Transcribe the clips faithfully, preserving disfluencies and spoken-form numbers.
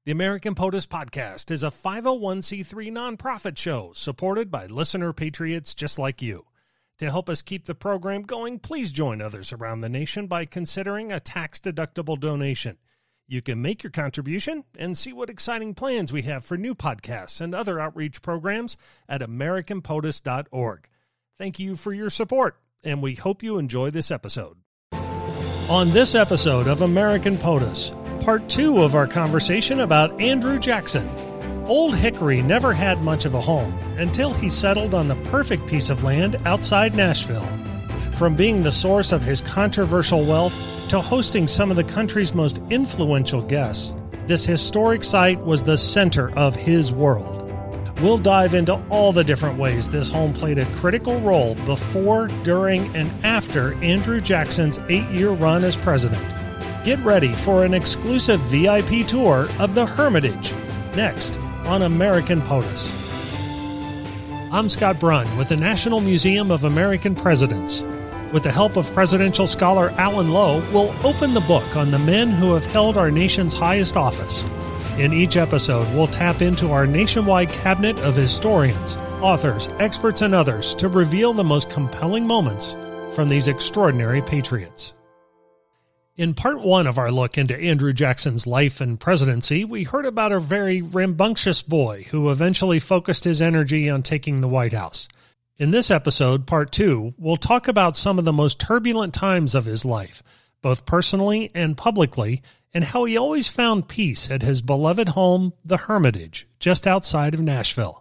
The American POTUS Podcast is a five oh one c three nonprofit show supported by listener patriots just like you. To help us keep the program going, please join others around the nation by considering a tax-deductible donation. You can make your contribution and see what exciting plans we have for new podcasts and other outreach programs at american potus dot org. Thank you for your support, and we hope you enjoy this episode. On this episode of American POTUS, part two of our conversation about Andrew Jackson. Old Hickory never had much of a home until he settled on the perfect piece of land outside Nashville. From being the source of his controversial wealth to hosting some of the country's most influential guests, this historic site was the center of his world. We'll dive into all the different ways this home played a critical role before, during, and after Andrew Jackson's eight-year run as president. Get ready for an exclusive V I P tour of the Hermitage, next on American POTUS. I'm Scott Brunn with the National Museum of American Presidents. With the help of presidential scholar Alan Lowe, we'll open the book on the men who have held our nation's highest office. In each episode, we'll tap into our nationwide cabinet of historians, authors, experts, and others to reveal the most compelling moments from these extraordinary patriots. In part one of our look into Andrew Jackson's life and presidency, we heard about a very rambunctious boy who eventually focused his energy on taking the White House. In this episode, part two, we'll talk about some of the most turbulent times of his life, both personally and publicly, and how he always found peace at his beloved home, the Hermitage, just outside of Nashville.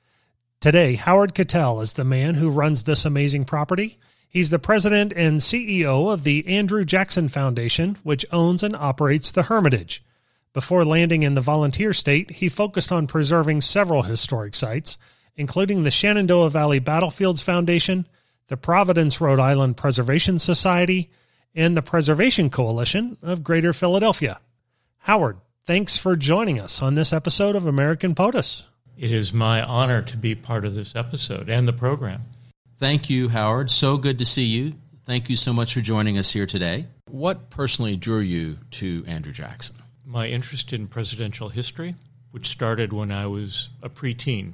Today, Howard Cattell is the man who runs this amazing property. He's the president and C E O of the Andrew Jackson Foundation, which owns and operates the Hermitage. Before landing in the volunteer state, he focused on preserving several historic sites, including the Shenandoah Valley Battlefields Foundation, the Providence, Rhode Island Preservation Society, and the Preservation Coalition of Greater Philadelphia. Howard, thanks for joining us on this episode of American POTUS. It is my honor to be part of this episode and the program. Thank you, Howard. So good to see you. Thank you so much for joining us here today. What personally drew you to Andrew Jackson? My interest in presidential history, which started when I was a preteen,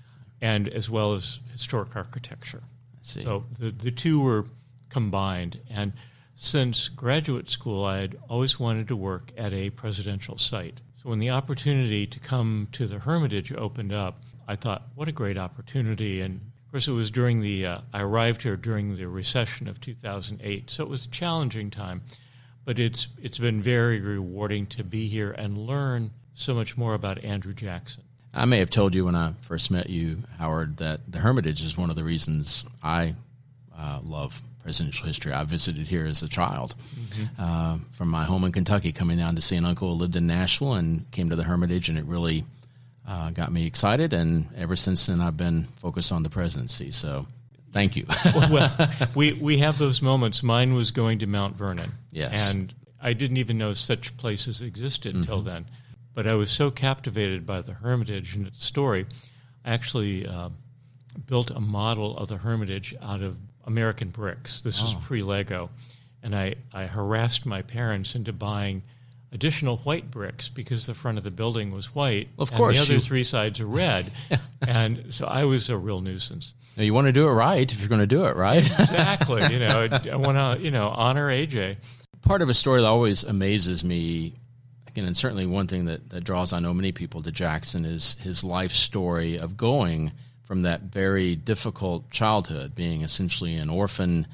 and as well as historic architecture. I see. So the, the two were combined. And since graduate school, I had always wanted to work at a presidential site. So when the opportunity to come to the Hermitage opened up, I thought, what a great opportunity. And of course, it was during the, uh, I arrived here during the recession of two thousand eight. So it was a challenging time, but it's it's been very rewarding to be here and learn so much more about Andrew Jackson. I may have told you when I first met you, Howard, that the Hermitage is one of the reasons I uh, love presidential history. I visited here as a child mm-hmm. uh, from my home in Kentucky, coming down to see an uncle who lived in Nashville and came to the Hermitage, and it really uh, got me excited. And ever since then, I've been focused on the presidency. So thank you. Well, we, we have those moments. Mine was going to Mount Vernon. Yes. And I didn't even know such places existed mm-hmm. until then. But I was so captivated by the Hermitage and its story, I actually uh, built a model of the Hermitage out of American bricks. This oh. was pre-Lego. And I, I harassed my parents into buying additional white bricks because the front of the building was white. Of course. And the other you... three sides are red. And so I was a real nuisance. Now, you want to do it right if you're going to do it right. Exactly. You know, I want to, you know, honor A J. Part of a story that always amazes me, and certainly one thing that, that draws, I know, many people to Jackson is his life story of going from that very difficult childhood, being essentially an orphan,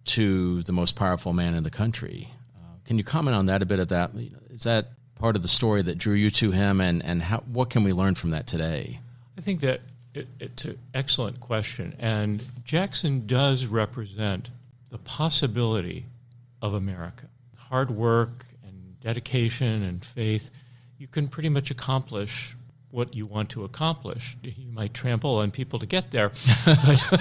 to the most powerful man in the country. Uh, can you comment on that a bit of that? Is that part of the story that drew you to him, and, and how, what can we learn from that today? I think that it, it's an excellent question, and Jackson does represent the possibility of America. Hard work, dedication and faith, you can pretty much accomplish what you want to accomplish. You might trample on people to get there, but,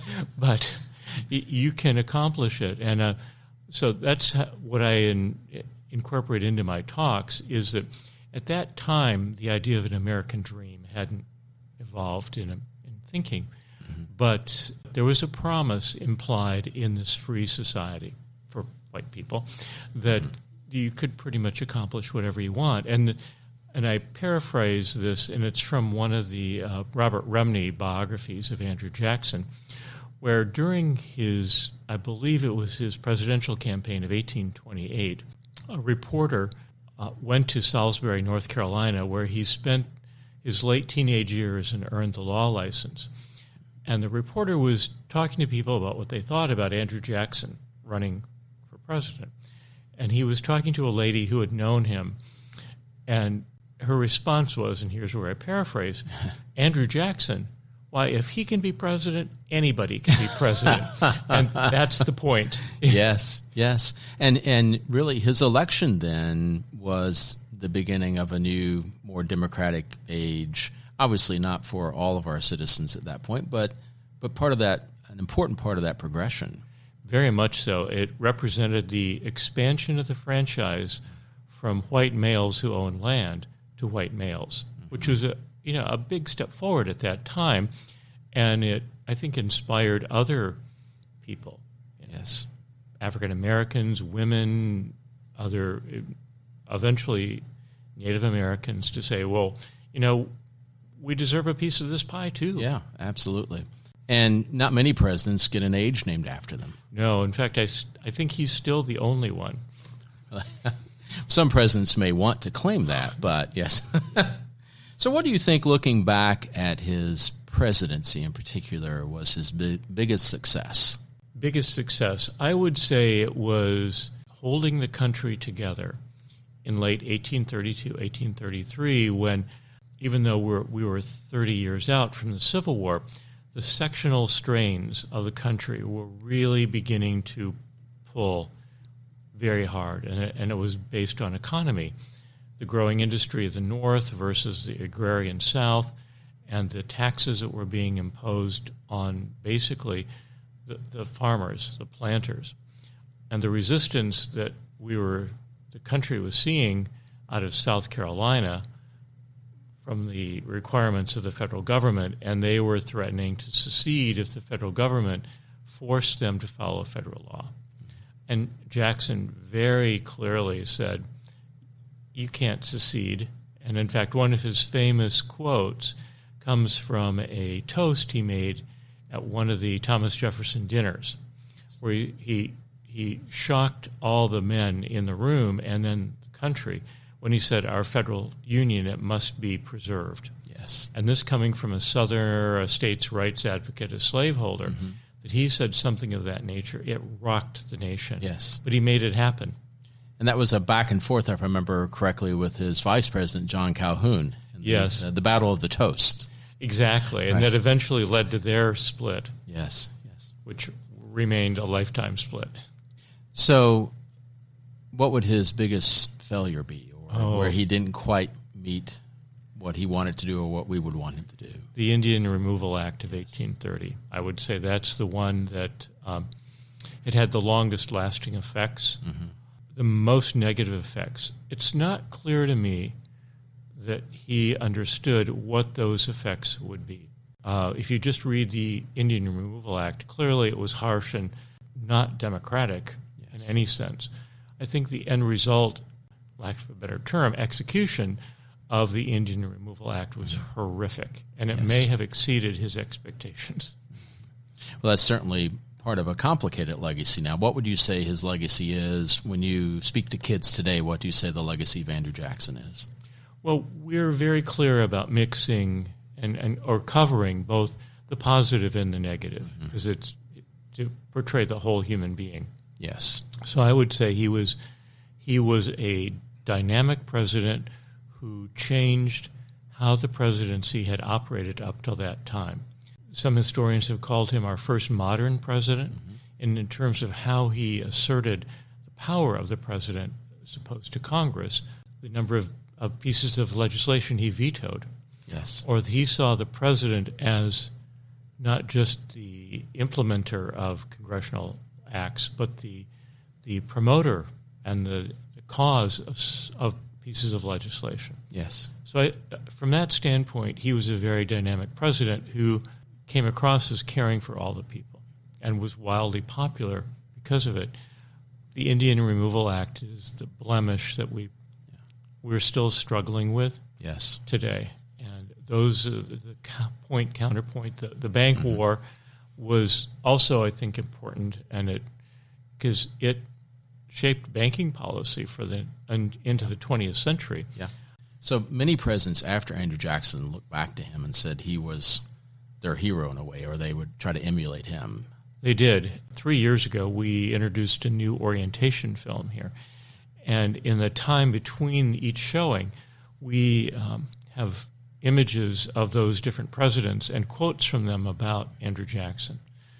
but you can accomplish it. And uh, so that's what I in, incorporate into my talks, is that at that time, the idea of an American dream hadn't evolved in, a, in thinking, mm-hmm. but there was a promise implied in this free society for white people that mm-hmm. you could pretty much accomplish whatever you want. And and I paraphrase this, and it's from one of the uh, Robert Remney biographies of Andrew Jackson, where during his, I believe it was his presidential campaign of eighteen twenty-eight, a reporter uh, went to Salisbury, North Carolina, where he spent his late teenage years and earned the law license. And the reporter was talking to people about what they thought about Andrew Jackson running for president. And he was talking to a lady who had known him, and her response was, and here's where I paraphrase, Andrew Jackson, why, if he can be president, anybody can be president. And that's the point. Yes, yes. And and really his election then was the beginning of a new, more democratic age. Obviously not for all of our citizens at that point, but but part of that, an important part of that progression. Very much so. It represented the expansion of the franchise from white males who own land to white males, mm-hmm. which was a you know a big step forward at that time, and it I think inspired other people. Yes, African Americans, women, other eventually Native Americans to say, well, you know, we deserve a piece of this pie too. Yeah, absolutely. And not many presidents get an age named after them. No, in fact, I, I think he's still the only one. Some presidents may want to claim that, but yes. So what do you think, looking back at his presidency in particular, was his big, biggest success? Biggest success? I would say it was holding the country together in late eighteen thirty-two, eighteen thirty-three, when, even though we're, we were thirty years out from the Civil War, the sectional strains of the country were really beginning to pull very hard, and it, and it was based on economy. The growing industry of the North versus the agrarian South, and the taxes that were being imposed on basically the, the farmers, the planters, and the resistance that we were, the country was seeing out of South Carolina from the requirements of the federal government, and they were threatening to secede if the federal government forced them to follow federal law. And Jackson very clearly said, you can't secede. And in fact, one of his famous quotes comes from a toast he made at one of the Thomas Jefferson dinners, where he he, he shocked all the men in the room and then the country when he said, our federal union, it must be preserved. Yes. And this coming from a Southern a states' rights advocate, a slaveholder, mm-hmm. that he said something of that nature. It rocked the nation. Yes. But he made it happen. And that was a back and forth, if I remember correctly, with his vice president, John Calhoun. Yes. The, uh, the Battle of the Toast. Exactly. And right. that eventually led to their split. Yes. Yes. Which remained a lifetime split. So what would his biggest failure be, or oh. where he didn't quite meet what he wanted to do or what we would want him to do? The Indian Removal Act of eighteen thirty. I would say that's the one that um, it had the longest lasting effects, mm-hmm. the most negative effects. It's not clear to me that he understood what those effects would be. Uh, if you just read the Indian Removal Act, clearly it was harsh and not democratic yes. in any sense. I think the end result, lack of a better term, execution of the Indian Removal Act was mm-hmm. horrific, and it yes. may have exceeded his expectations. Well, that's certainly part of a complicated legacy. Now, what would you say his legacy is? When you speak to kids today, what do you say the legacy of Andrew Jackson is? Well, we're very clear about mixing and, and or covering both the positive and the negative, because mm-hmm. it's to portray the whole human being. Yes. So I would say he was he was a dynamic president who changed how the presidency had operated up till that time. Some historians have called him our first modern president, mm-hmm. and in terms of how he asserted the power of the president as opposed to Congress, the number of, of pieces of legislation he vetoed. Yes. Or that he saw the president as not just the implementer of congressional acts, but the the promoter and the, the cause of, of pieces of legislation. Yes. So I, from that standpoint, he was a very dynamic president who came across as caring for all the people and was wildly popular because of it. The Indian Removal Act is the blemish that we, yeah. we're still struggling with. Yes. today. And those, uh, the point, counterpoint, the, the bank mm-hmm. war was also, I think, important, and it because it shaped banking policy for the and into the twentieth century. Yeah. So many presidents after Andrew Jackson looked back to him and said he was their hero in a way, or they would try to emulate him. They did. Three years ago, we introduced a new orientation film here. And in the time between each showing, we um, have images of those different presidents and quotes from them about Andrew Jackson.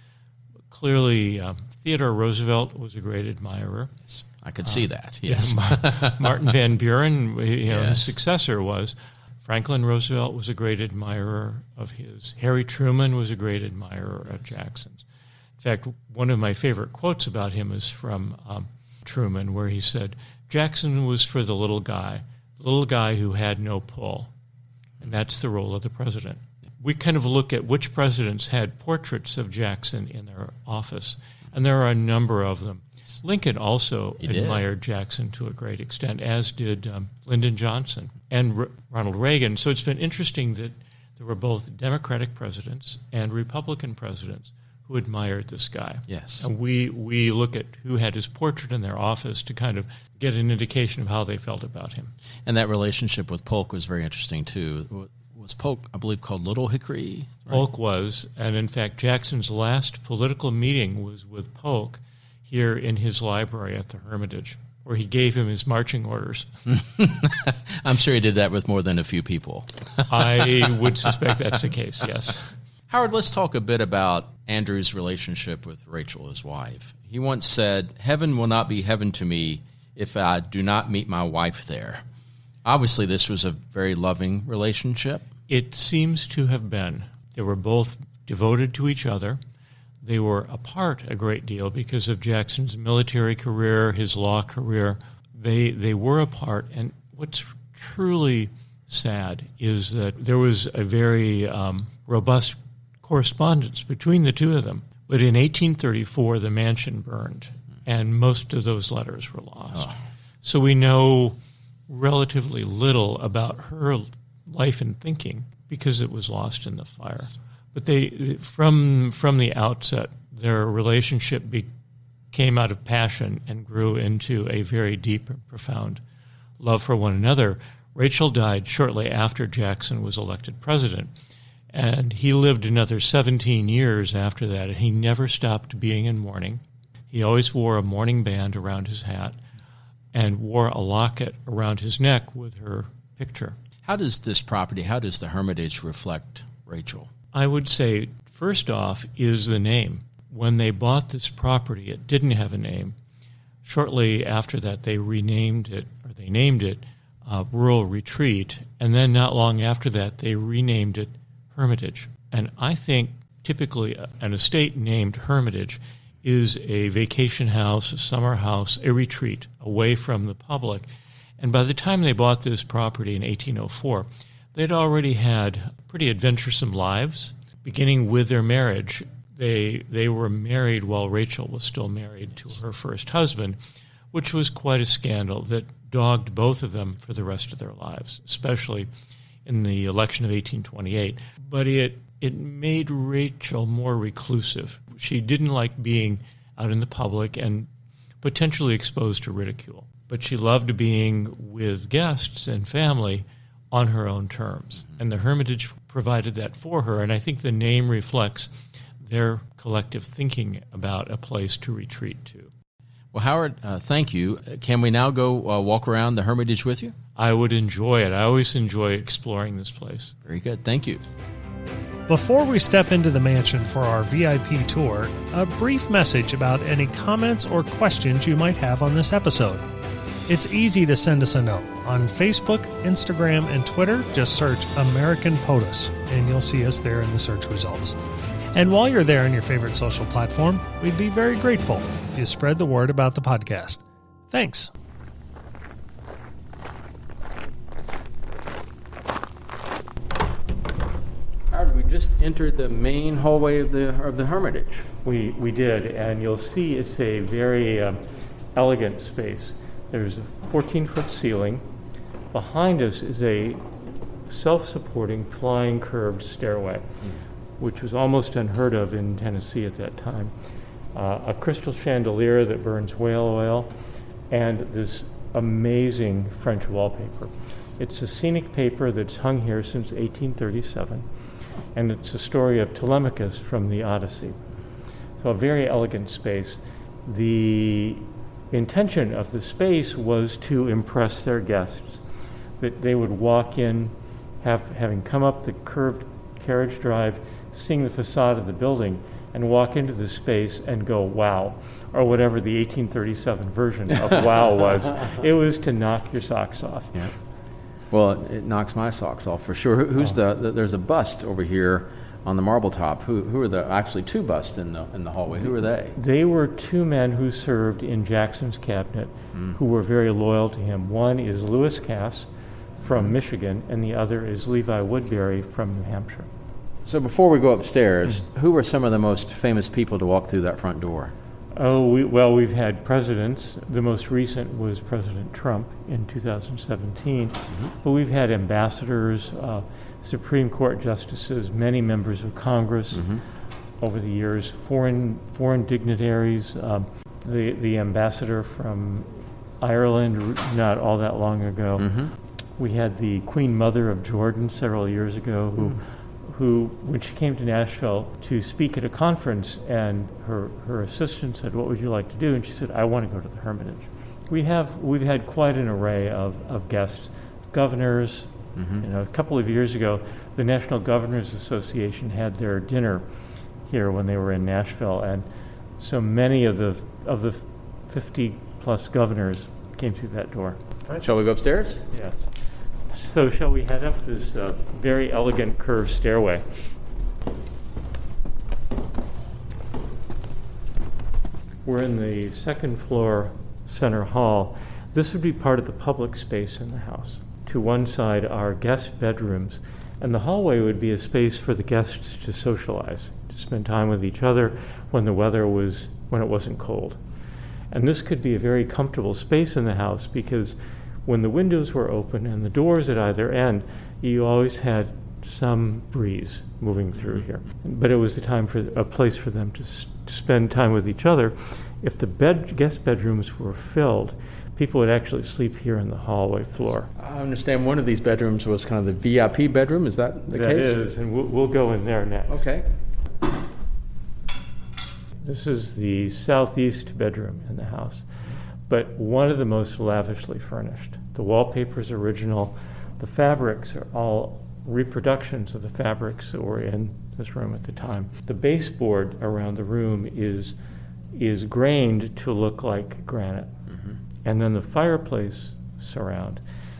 Clearly, um, Theodore Roosevelt was a great admirer. Yes, I could see uh, that, yes. Yeah, Martin Van Buren, you know, yes. his successor was. Franklin Roosevelt was a great admirer of his. Harry Truman was a great admirer of Jackson's. In fact, one of my favorite quotes about him is from um, Truman, where he said, Jackson was for the little guy, the little guy who had no pull. And that's the role of the president. We kind of look at which presidents had portraits of Jackson in their office, and there are a number of them. Lincoln also he admired did. Jackson to a great extent, as did um, Lyndon Johnson and R- Ronald Reagan. So it's been interesting that there were both Democratic presidents and Republican presidents who admired this guy. Yes. And we, we look at who had his portrait in their office to kind of get an indication of how they felt about him. And that relationship with Polk was very interesting, too. Was Polk, I believe, called Little Hickory? Right? Polk was, and in fact, Jackson's last political meeting was with Polk here in his library at the Hermitage, where he gave him his marching orders. I'm sure he did that with more than a few people. I would suspect that's the case, yes. Howard, let's talk a bit about Andrew's relationship with Rachel, his wife. He once said, "Heaven will not be heaven to me if I do not meet my wife there." Obviously, this was a very loving relationship. It seems to have been. They were both devoted to each other. They were apart a great deal because of Jackson's military career, his law career. They they were apart, and what's truly sad is that there was a very um, robust correspondence between the two of them. But in eighteen thirty-four, the mansion burned, and most of those letters were lost. Oh. So we know relatively little about her life and thinking because it was lost in the fire. But they, from from the outset, their relationship be, came out of passion and grew into a very deep and profound love for one another. Rachel died shortly after Jackson was elected president, and he lived another seventeen years after that, and he never stopped being in mourning. He always wore a mourning band around his hat and wore a locket around his neck with her picture. How does this property, how does the Hermitage reflect Rachel? I would say, first off, is the name. When they bought this property, it didn't have a name. Shortly after that, they renamed it, or they named it uh, Rural Retreat, and then not long after that, they renamed it Hermitage. And I think typically an estate named Hermitage is a vacation house, a summer house, a retreat away from the public. And by the time they bought this property in eighteen oh four, they'd already had pretty adventuresome lives. Beginning with their marriage, they they were married while Rachel was still married to her first husband, which was quite a scandal that dogged both of them for the rest of their lives, especially in the election of eighteen twenty-eight. But it it made Rachel more reclusive. She didn't like being out in the public and potentially exposed to ridicule. But she loved being with guests and family on her own terms. And the Hermitage provided that for her, and I think the name reflects their collective thinking about a place to retreat to. Well, Howard, uh, thank you. Can we now go uh, walk around the Hermitage with you? I would enjoy it. I always enjoy exploring this place. Very good. Thank you. Before we step into the mansion for our V I P tour, a brief message about any comments or questions you might have on this episode. It's easy to send us a note. On Facebook, Instagram, and Twitter, just search American POTUS, and you'll see us there in the search results. And while you're there on your favorite social platform, we'd be very grateful if you spread the word about the podcast. Thanks. Howard, we just entered the main hallway of the of the Hermitage. We we did, and you'll see it's a very um, elegant space. There's a fourteen-foot ceiling. Behind us is a self-supporting, flying curved stairway, mm. which was almost unheard of in Tennessee at that time. Uh, a crystal chandelier that burns whale oil, and this amazing French wallpaper. It's a scenic paper that's hung here since eighteen thirty-seven, and it's a story of Telemachus from the Odyssey. So a very elegant space. The intention of the space was to impress their guests, that they would walk in, have, having come up the curved carriage drive, seeing the facade of the building, and walk into the space and go, wow, or whatever the eighteen thirty-seven version of wow was. It was to knock your socks off. Yeah. Well, it, it knocks my socks off for sure. Who, who's oh. the, the, there's a bust over here on the marble top. Who, who are the, actually two busts in the in the hallway. Who are they? They were two men who served in Jackson's cabinet mm. who were very loyal to him. One is Lewis Cass from mm. Michigan, and the other is Levi Woodbury from New Hampshire. So before we go upstairs, mm. who were some of the most famous people to walk through that front door? Oh, we, well, we've had presidents. The most recent was President Trump in two thousand seventeen. Mm-hmm. But we've had ambassadors, uh, Supreme Court justices, many members of Congress mm-hmm. over the years, foreign foreign dignitaries, um, the, the ambassador from Ireland not all that long ago. Mm-hmm. We had the Queen Mother of Jordan several years ago who mm. who, when she came to Nashville to speak at a conference, and her, her assistant said, "What would you like to do?" And she said, "I want to go to the Hermitage." We have, we've had quite an array of, of guests, governors. Mm-hmm. You know, a couple of years ago, the National Governors Association had their dinner here when they were in Nashville, and so many of the of the fifty plus governors came through that door. Shall we go upstairs? Yes. So shall we head up this uh, very elegant curved stairway? We're in the second floor center hall. This would be part of the public space in the house. To one side are guest bedrooms, and the hallway would be a space for the guests to socialize, to spend time with each other when the weather was, when it wasn't cold. And this could be a very comfortable space in the house because when the windows were open and the doors at either end, you always had some breeze moving through here. But it was the time for a place for them to, s- to spend time with each other. If the bed, guest bedrooms were filled, people would actually sleep here in the hallway floor. I understand one of these bedrooms was kind of the V I P bedroom. Is that the that case? That is, and we'll, we'll go in there next. Okay. This is the southeast bedroom in the house, but one of the most lavishly furnished. The wallpaper's original. The fabrics are all reproductions of the fabrics that were in this room at the time. The baseboard around the room is is grained to look like granite. Mm-hmm. And then the fireplace surround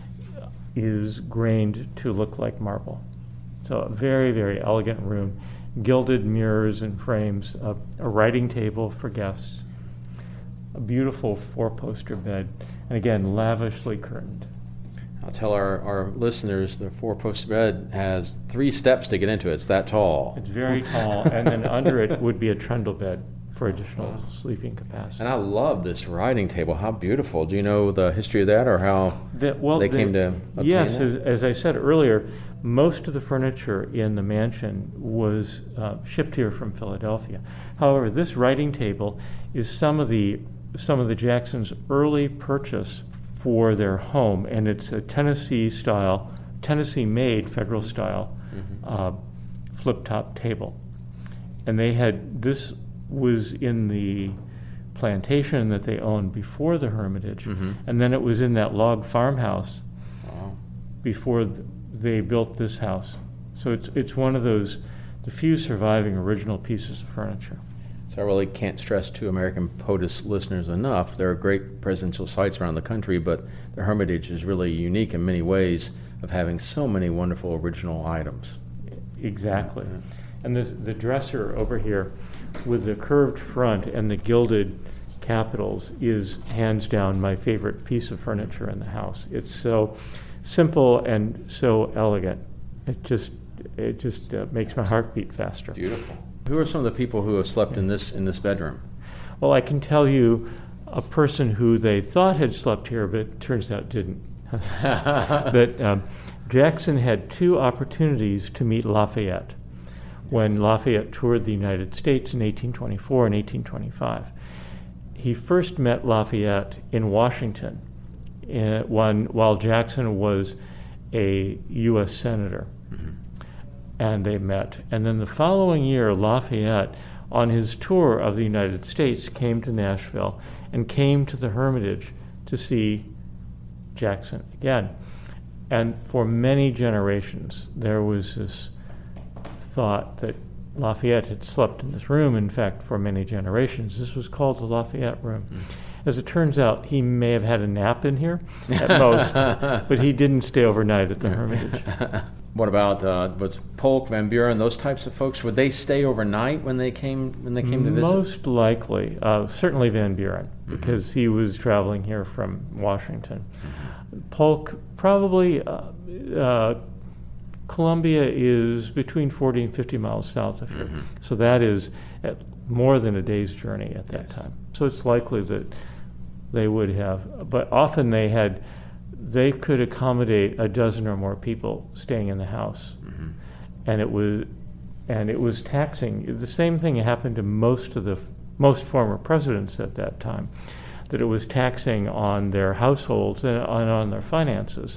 is grained to look like marble. So a very, very elegant room. Gilded mirrors and frames, a, a writing table for guests, a beautiful four-poster bed, and again, lavishly curtained. I'll tell our, our listeners the four-poster bed has three steps to get into it. It's that tall. It's very tall, and then under it would be a trundle bed for additional sleeping capacity. And I love this writing table. How beautiful. Do you know the history of that or how the, well, they the, came to obtain yes, that? As, as I said earlier, most of the furniture in the mansion was uh, shipped here from Philadelphia. However, this writing table is some of the some of the Jacksons' early purchase for their home, and it's a Tennessee style, Tennessee-made Federal style mm-hmm. uh, flip-top table. And they had this was in the plantation that they owned before the Hermitage, mm-hmm. and then it was in that log farmhouse wow. before th- they built this house. So it's it's one of those, the few surviving original pieces of furniture. So I really can't stress to American POTUS listeners enough. There are great presidential sites around the country, but the Hermitage is really unique in many ways of having so many wonderful original items. Exactly. Yeah. And this, the dresser over here with the curved front and the gilded capitals is hands down my favorite piece of furniture in the house. It's so simple and so elegant. It just it just uh, makes my heart beat faster. Beautiful. Who are some of the people who have slept in this in this bedroom? Well, I can tell you a person who they thought had slept here, but turns out didn't. That um, Jackson had two opportunities to meet Lafayette when Lafayette toured the United States in eighteen twenty-four and eighteen twenty-five. He first met Lafayette in Washington in, when, while Jackson was a U S senator. Mm-hmm. And they met. And then the following year, Lafayette, on his tour of the United States, came to Nashville and came to the Hermitage to see Jackson again. And for many generations, there was this thought that Lafayette had slept in this room. In fact, for many generations, this was called the Lafayette Room. Mm-hmm. As it turns out, he may have had a nap in here at most, but he didn't stay overnight at the Hermitage. What about uh, was Polk, Van Buren, those types of folks? Would they stay overnight when they came when they came to visit? Most likely, uh, certainly Van Buren, mm-hmm. because he was traveling here from Washington. Mm-hmm. Polk probably. Uh, uh, Columbia is between forty and fifty miles south of here, mm-hmm. so that is at more than a day's journey at that yes. time. So it's likely that they would have, but often they had. They could accommodate a dozen or more people staying in the house, mm-hmm. and it was, and it was taxing. The same thing happened to most of the most former presidents at that time, that it was taxing on their households and on, on their finances,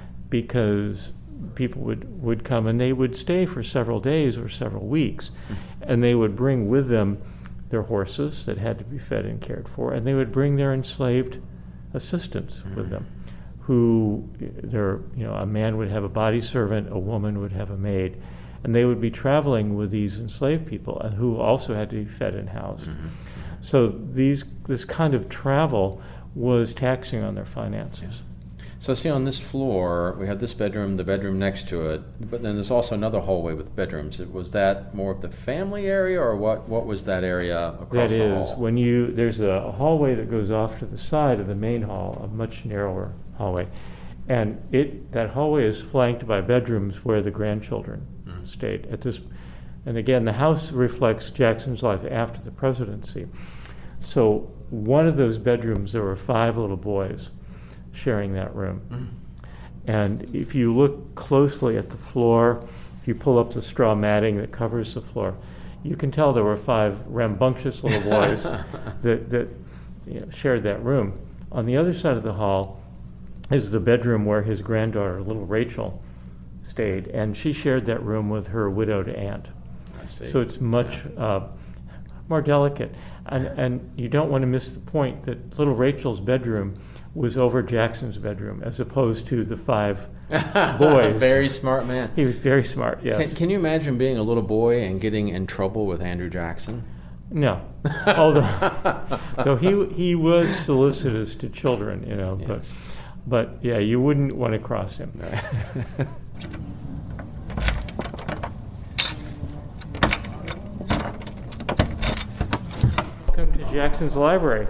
because people would, would come and they would stay for several days or several weeks, mm-hmm. and they would bring with them their horses that had to be fed and cared for, and they would bring their enslaved assistants mm-hmm. with them. Who, there, you know, a man would have a body servant, a woman would have a maid, and they would be traveling with these enslaved people, and who also had to be fed and housed. Mm-hmm. So these, this kind of travel was taxing on their finances. So see, on this floor, we have this bedroom, the bedroom next to it, but then there's also another hallway with bedrooms. Was that more of the family area, or what, what was that area across that the is, hall? When you, there's a hallway that goes off to the side of the main hall, a much narrower hallway, and it that hallway is flanked by bedrooms where the grandchildren mm. stayed at this. And again, the house reflects Jackson's life after the presidency. So one of those bedrooms, there were five little boys sharing that room. Mm. And if you look closely at the floor, if you pull up the straw matting that covers the floor, you can tell there were five rambunctious little boys that, that you know, shared that room. On the other side of the hall is the bedroom where his granddaughter, little Rachel, stayed, and she shared that room with her widowed aunt. I see. So it's much yeah. uh, more delicate. And, and you don't want to miss the point that little Rachel's bedroom was over Jackson's bedroom, as opposed to the five boys. Very smart man. He was very smart, yes. Can, can you imagine being a little boy and getting in trouble with Andrew Jackson? No, although though he he was solicitous to children, you know, yes. but but yeah, you wouldn't want to cross him. Welcome to Jackson's library.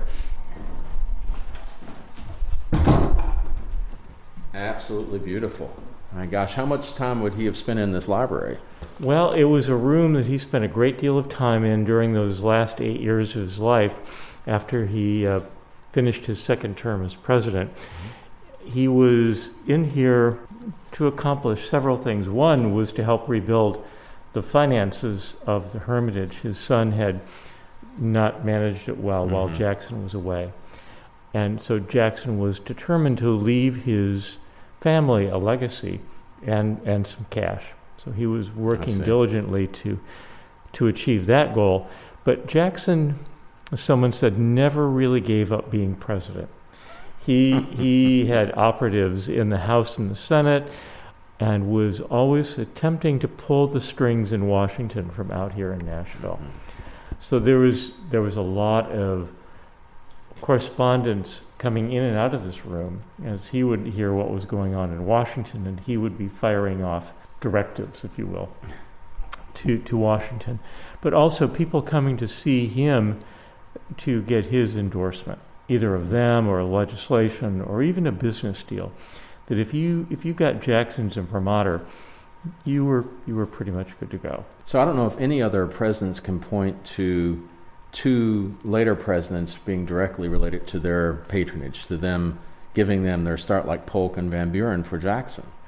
Absolutely beautiful. My gosh, how much time would he have spent in this library? Well, it was a room that he spent a great deal of time in during those last eight years of his life after he uh, finished his second term as president. Mm-hmm. He was in here to accomplish several things. One was to help rebuild the finances of the Hermitage. His son had not managed it well mm-hmm. while Jackson was away. And so Jackson was determined to leave his family a legacy and, and some cash. So he was working diligently to to achieve that goal. But Jackson, as someone said, never really gave up being president. He he had operatives in the House and the Senate, and was always attempting to pull the strings in Washington from out here in Nashville. So there was there was a lot of correspondence coming in and out of this room as he would hear what was going on in Washington, and he would be firing off directives, if you will, to, to Washington. But also people coming to see him to get his endorsement, either of them or legislation or even a business deal. That if you if you got Jackson's imprimatur, you were you were pretty much good to go. So I don't know if any other presidents can point to two later presidents being directly related to their patronage, to them giving them their start, like Polk and Van Buren for Jackson.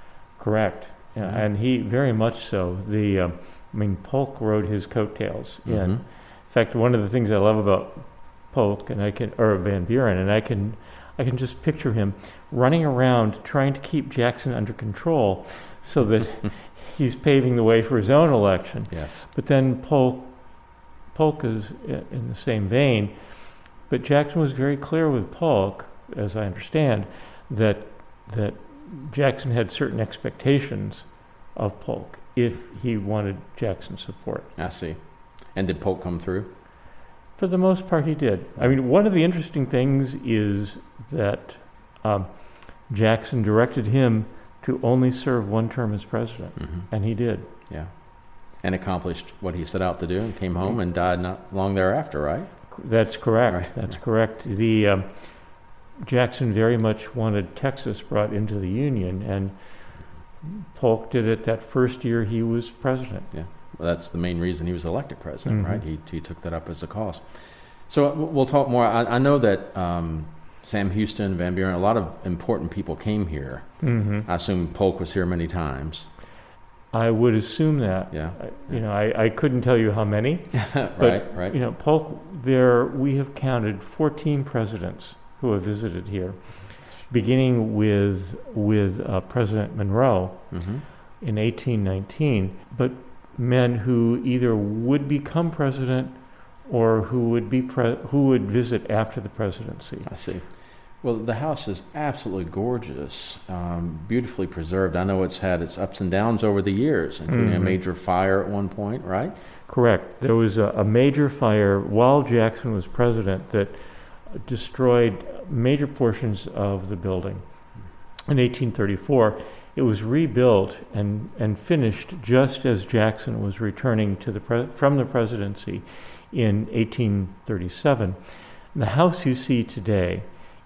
Correct. Yeah, Mm-hmm. and he very much so. The, uh, I mean, Polk rode his coattails. Mhm. And in fact, one of the things I love about Polk and I can, or Van Buren, and I can, I can just picture him running around trying to keep Jackson under control, so that he's paving the way for his own election. Yes. But then Polk, Polk is in the same vein. But Jackson was very clear with Polk, as I understand, that that Jackson had certain expectations of Polk if he wanted Jackson's support. I see. And did Polk come through? For the most part, he did. I mean, one of the interesting things is that um, Jackson directed him to only serve one term as president, Mm-hmm. and he did. Yeah. And accomplished what he set out to do and came home and died not long thereafter, right? That's correct. Right. That's correct. The um, Jackson very much wanted Texas brought into the Union, and Polk did it that first year he was president. Well, that's the main reason he was elected president, Mhm. right? He he took that up as a cause. So uh, we'll talk more. I, I know that um, Sam Houston, Van Buren, a lot of important people came here. hmm I assume Polk was here many times. I would assume that. Yeah. I, you know, I, I couldn't tell you how many. right, right. You know, Polk, there, we have counted fourteen presidents who have visited here, beginning with, with uh, President Monroe Mm-hmm. in eighteen nineteen, but men who either would become president or who would be pre- who would visit after the presidency. I see. Well, the house is absolutely gorgeous, um, beautifully preserved. I know it's had its ups and downs over the years, including a Mhm. major fire at one point, right? Correct. There was a, a major fire while Jackson was president that destroyed major portions of the building. In eighteen thirty-four, it was rebuilt and, and finished just as Jackson was returning to the pre- from the presidency in eighteen thirty-seven. And the house you see today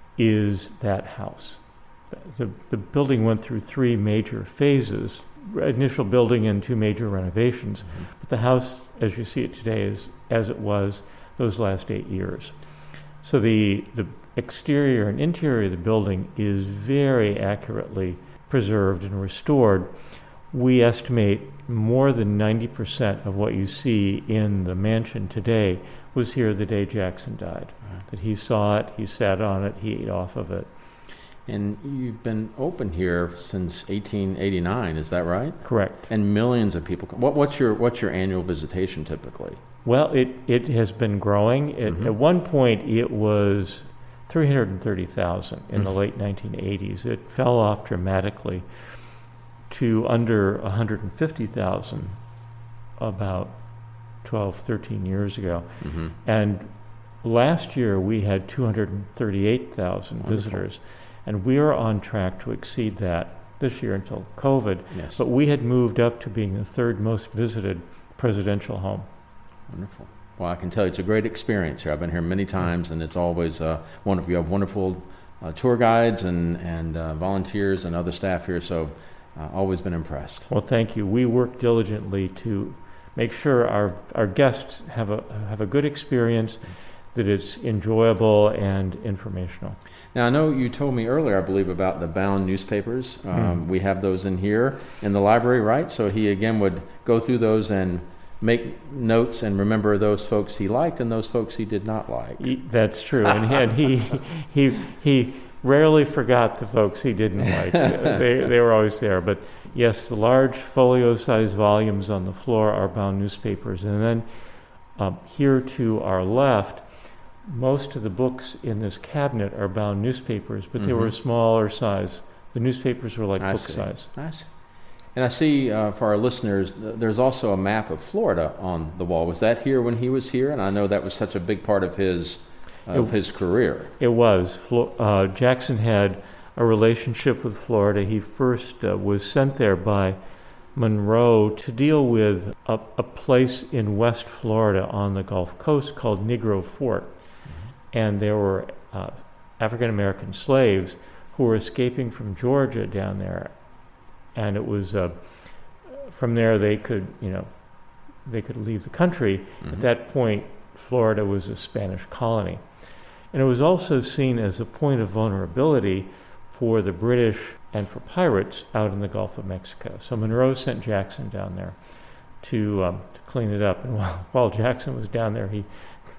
is that house. The, the building went through three major phases, initial building and two major renovations. But the house, as you see it today, is as it was those last eight years. So the, the exterior and interior of the building is very accurately preserved and restored. We estimate more than ninety percent of what you see in the mansion today was here the day Jackson died. That he saw it, he sat on it, he ate off of it. And you've been open here since eighteen eighty-nine, is that right? Correct. And millions of people come. What, what's your what's your annual visitation typically? Well, it, it has been growing. It, Mhm. At one point, it was three hundred thirty thousand in the Mhm. late nineteen eighties. It fell off dramatically to under one hundred fifty thousand about twelve, thirteen years ago. Mm-hmm. And last year, we had two hundred thirty-eight thousand Wonderful. visitors. And we are on track to exceed that this year until COVID. Yes. But we had moved up to being the third most visited presidential home. Wonderful. Well, I can tell you it's a great experience here. I've been here many times, and it's always uh, wonderful. You have wonderful uh, tour guides and, and uh, volunteers and other staff here, so uh, always been impressed. Well, thank you. We work diligently to make sure our, our guests have a, have a good experience, that it's enjoyable and informational. Now, I know you told me earlier, I believe, about the bound newspapers. Um, Hmm. We have those in here in the library, right? So he, again, would go through those and make notes and remember those folks he liked and those folks he did not like. He- That's true. And he, and he, he, he rarely forgot the folks he didn't like. they, they were always there. But yes, the large folio-sized volumes on the floor are bound newspapers. And then um, here to our left, most of the books in this cabinet are bound newspapers, but they were a Mhm. smaller size. The newspapers were like I book see. size. Nice. And I see uh, for our listeners, th- there's also a map of Florida on the wall. Was that here when he was here? And I know that was such a big part of his of It- his career. It was. Flo- uh, Jackson had a relationship with Florida. He first uh, was sent there by Monroe to deal with a, a place in West Florida on the Gulf Coast called Negro Fort. And there were uh, African American slaves who were escaping from Georgia down there. And it was uh, from there they could, you know, they could leave the country. Mhm. At that point, Florida was a Spanish colony. And it was also seen as a point of vulnerability for the British and for pirates out in the Gulf of Mexico. So Monroe sent Jackson down there to, um, to clean it up. And while, while Jackson was down there, he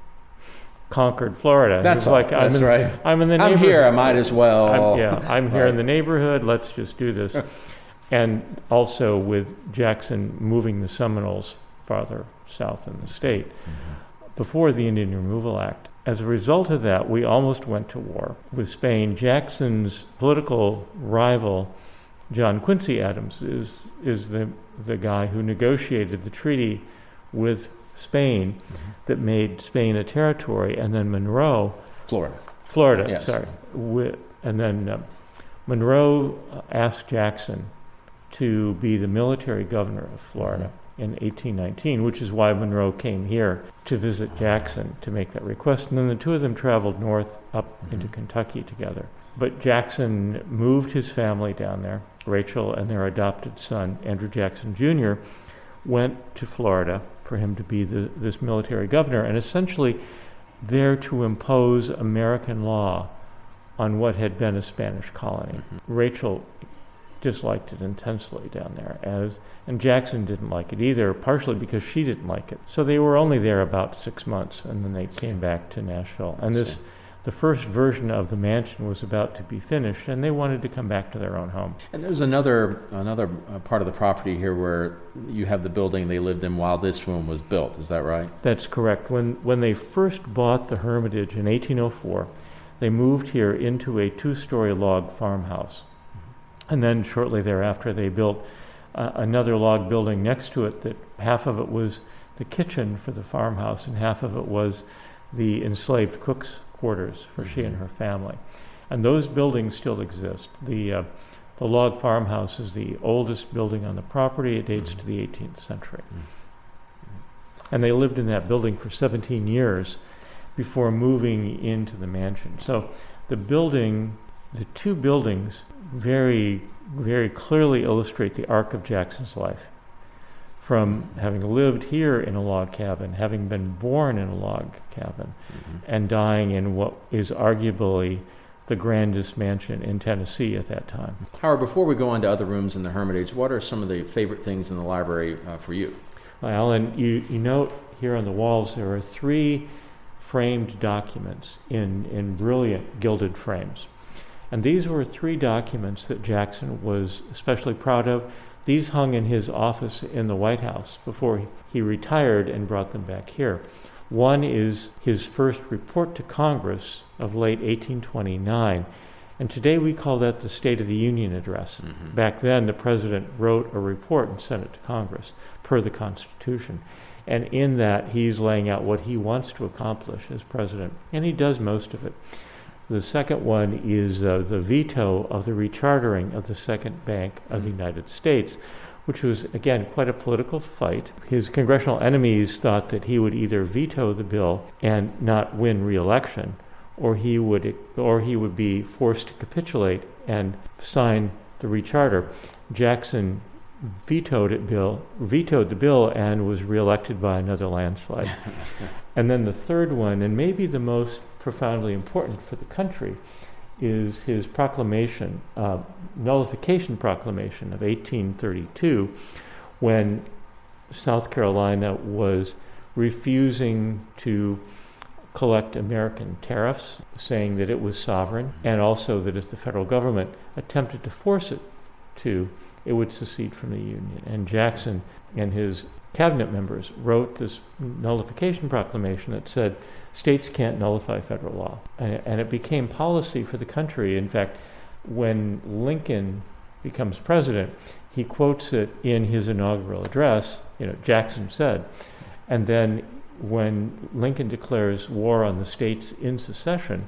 conquered Florida. That's like, that's I'm in, right. I'm in the I'm neighborhood. here. I might as well. I'm, yeah, I'm here Right. in the neighborhood. Let's just do this. And also with Jackson moving the Seminoles farther south in the state mm-hmm. before the Indian Removal Act. As a result of that, we almost went to war with Spain. Jackson's political rival, John Quincy Adams, is is the the guy who negotiated the treaty with Spain mm-hmm. that made Spain a territory, and then Monroe, Florida, Florida, yes. sorry, with, and then um, Monroe asked Jackson to be the military governor of Florida mm-hmm. in eighteen nineteen, which is why Monroe came here to visit Jackson to make that request. And then the two of them traveled north up mm-hmm. into Kentucky together. But Jackson moved his family down there. Rachel and their adopted son, Andrew Jackson Junior, went to Florida for him to be the, this military governor, and essentially there to impose American law on what had been a Spanish colony. Mm-hmm. Rachel disliked it intensely down there, as and Jackson didn't like it either, partially because she didn't like it. So they were only there about six months, and then they came back to Nashville. And this, the first version of the mansion was about to be finished, and they wanted to come back to their own home. And there's another another uh, part of the property here where you have the building they lived in while this one was built. Is that right? That's correct. When when they first bought the Hermitage in eighteen oh four, they moved here into a two-story log farmhouse. And then shortly thereafter, they built uh, another log building next to it that half of it was the kitchen for the farmhouse and half of it was the enslaved cook's quarters for mm-hmm. she and her family. And those buildings still exist. The uh, the log farmhouse is the oldest building on the property. It dates mm-hmm. to the eighteenth century. Mm-hmm. And they lived in that building for seventeen years before moving into the mansion. So the building, the two buildings, very, very clearly illustrate the arc of Jackson's life. From having lived here in a log cabin, having been born in a log cabin, mm-hmm. and dying in what is arguably the grandest mansion in Tennessee at that time. Howard, before we go into other rooms in the Hermitage, what are some of the favorite things in the library uh, for you? Well, Alan, you, you note here on the walls there are three framed documents in, in brilliant gilded frames. And these were three documents that Jackson was especially proud of. These hung in his office in the White House before he retired and brought them back here. One is his first report to Congress of late eighteen twenty-nine. And today we call that the State of the Union Address. Mm-hmm. Back then, the president wrote a report and sent it to Congress per the Constitution. And in that, he's laying out what he wants to accomplish as president. And he does most of it. The second one is uh, the veto of the rechartering of the Second Bank of the United States, which was, again, quite a political fight. His congressional enemies thought that he would either veto the bill and not win re-election, or he would, or he would be forced to capitulate and sign the recharter. Jackson vetoed it bill, vetoed the bill, and was reelected by another landslide. And then the third one, and maybe the most profoundly important for the country, is his proclamation, uh, nullification proclamation of eighteen thirty-two, when South Carolina was refusing to collect American tariffs, saying that it was sovereign, and also that if the federal government attempted to force it to, it would secede from the Union. And Jackson and his cabinet members wrote this nullification proclamation that said states can't nullify federal law. And, and it became policy for the country. In fact, when Lincoln becomes president, he quotes it in his inaugural address, you know, Jackson said. And then when Lincoln declares war on the states in secession,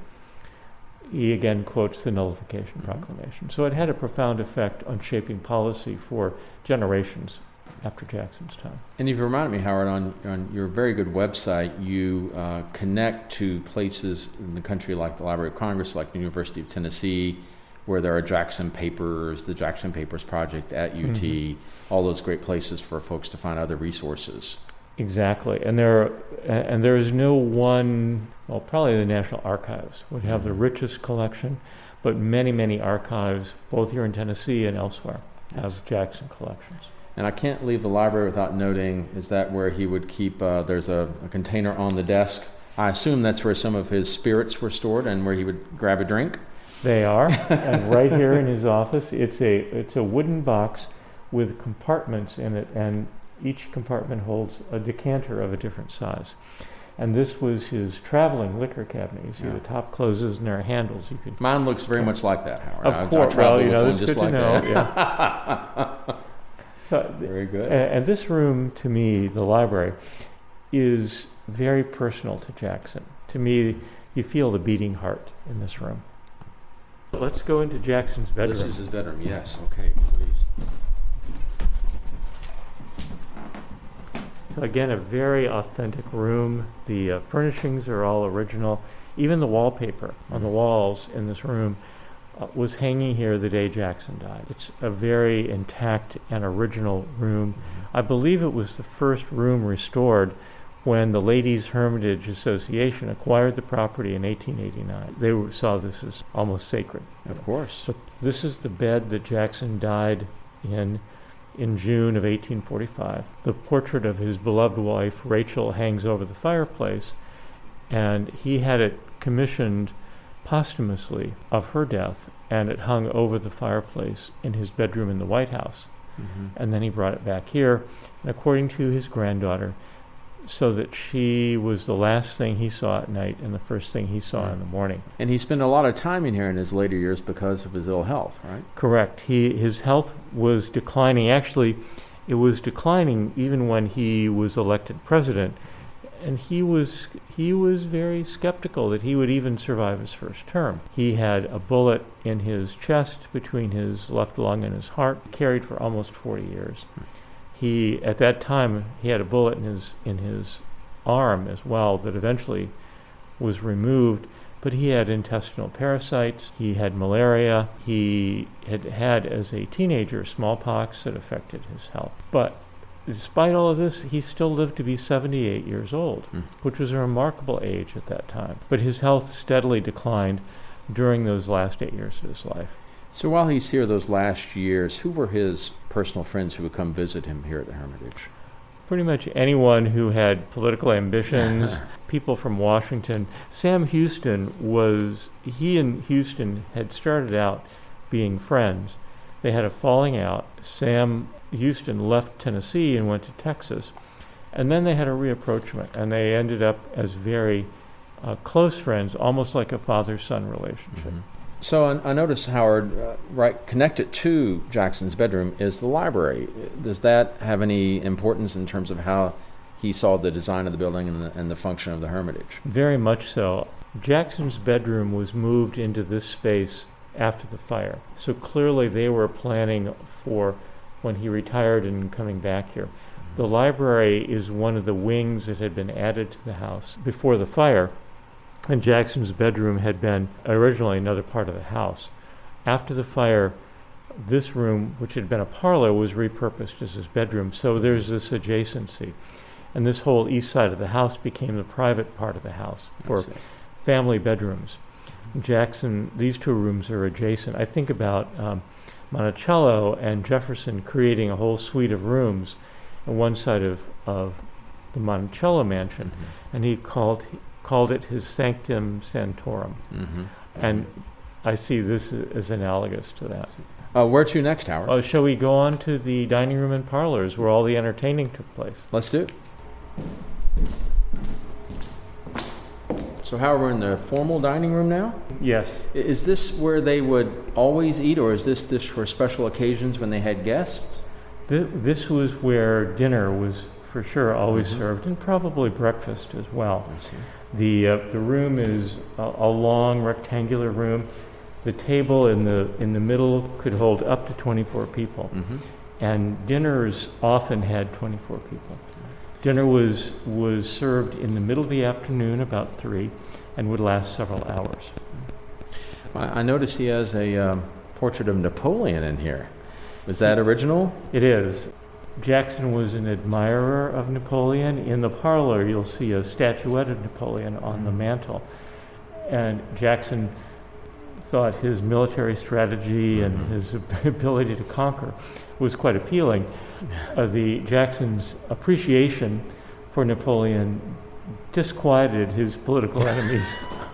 he again quotes the nullification mm-hmm. proclamation. So it had a profound effect on shaping policy for generations after Jackson's time. And you've reminded me, Howard, on, on your very good website, you uh, connect to places in the country like the Library of Congress, like the University of Tennessee, where there are Jackson Papers, the Jackson Papers Project at U T, mm-hmm. all those great places for folks to find other resources. Exactly. And there are, and there is no one, well, probably the National Archives would have mm-hmm. the richest collection, but many, many archives, both here in Tennessee and elsewhere, Yes. have Jackson collections. And I can't leave the library without noting, is that where he would keep, uh, there's a, a container on the desk. I assume that's where some of his spirits were stored and where he would grab a drink. They are, and right here in his office, it's a it's a wooden box with compartments in it, and each compartment holds a decanter of a different size. And this was his traveling liquor cabinet. You see, Yeah. the top closes and there are handles. You could, Mine looks very much like that, Howard. of I, course, I well, traveled you with know, one it's just good like to know. that. Yeah. So, th- Very good. And, and this room, to me, the library, is very personal to Jackson. To me, you feel the beating heart in this room. Let's go into Jackson's bedroom. This is his bedroom, yes. Okay, please. So again, a very authentic room. The uh, furnishings are all original. Even the wallpaper on the walls in this room uh, was hanging here the day Jackson died. It's a very intact and original room. I believe it was the first room restored when the Ladies Hermitage Association acquired the property in eighteen eighty-nine. They were, saw this as almost sacred. Of course. But this is the bed that Jackson died in in June of eighteen forty-five. The portrait of his beloved wife, Rachel, hangs over the fireplace, and he had it commissioned posthumously of her death, and it hung over the fireplace in his bedroom in the White House. Mm-hmm. And then he brought it back here, and according to his granddaughter, so that she was the last thing he saw at night and the first thing he saw in the morning. And he spent a lot of time in here in his later years because of his ill health, right? Correct. He his health was declining. Actually, it was declining even when he was elected president, and he was he was very skeptical that he would even survive his first term. He had a bullet in his chest between his left lung and his heart, carried for almost forty years. He, at that time, he had a bullet in his in his arm as well that eventually was removed, but he had intestinal parasites, he had malaria, he had had as a teenager smallpox that affected his health. But despite all of this, he still lived to be seventy-eight years old, Mm. which was a remarkable age at that time. But his health steadily declined during those last eight years of his life. So while he's here those last years, who were his personal friends who would come visit him here at the Hermitage? Pretty much anyone who had political ambitions, people from Washington. Sam Houston was, he and Houston had started out being friends. They had a falling out. Sam Houston left Tennessee and went to Texas. And then they had a reapproachment, and they ended up as very uh, close friends, almost like a father-son relationship. Mm-hmm. So I, I noticed, Howard, uh, right connected to Jackson's bedroom is the library. Does that have any importance in terms of how he saw the design of the building and the, and the function of the Hermitage? Very much so. Jackson's bedroom was moved into this space after the fire. So clearly they were planning for when he retired and coming back here. The library is one of the wings that had been added to the house before the fire. And Jackson's bedroom had been originally another part of the house. After the fire, this room, which had been a parlor, was repurposed as his bedroom. So there's this adjacency. And this whole east side of the house became the private part of the house for family bedrooms. Jackson, these two rooms are adjacent. I think about um, Monticello and Jefferson creating a whole suite of rooms on one side of, of the Monticello mansion, Mm-hmm. and he called called it his Sanctum Sanctorum. Mm-hmm. And I see this as analogous to that. Uh, where to next, Howard? Uh, shall we go on to the dining room and parlors where all the entertaining took place? Let's do it. So, Howard, we're in the formal dining room now? Yes. I- Is this where they would always eat, or is this this for special occasions when they had guests? Th- this was where dinner was for sure always Mhm. served, and probably breakfast as well. I see. The uh, the room is a, a long rectangular room. The table in the in the middle could hold up to twenty-four people, Mm-hmm. and dinners often had twenty-four people. Dinner was was served in the middle of the afternoon, about three, and would last several hours. I, I noticed he has a um, portrait of Napoleon in here. Was that original? It is. Jackson was an admirer of Napoleon. In the parlor, you'll see a statuette of Napoleon on the mantle. And Jackson thought his military strategy and his ability to conquer was quite appealing. Uh, the Jackson's appreciation for Napoleon disquieted his political enemies.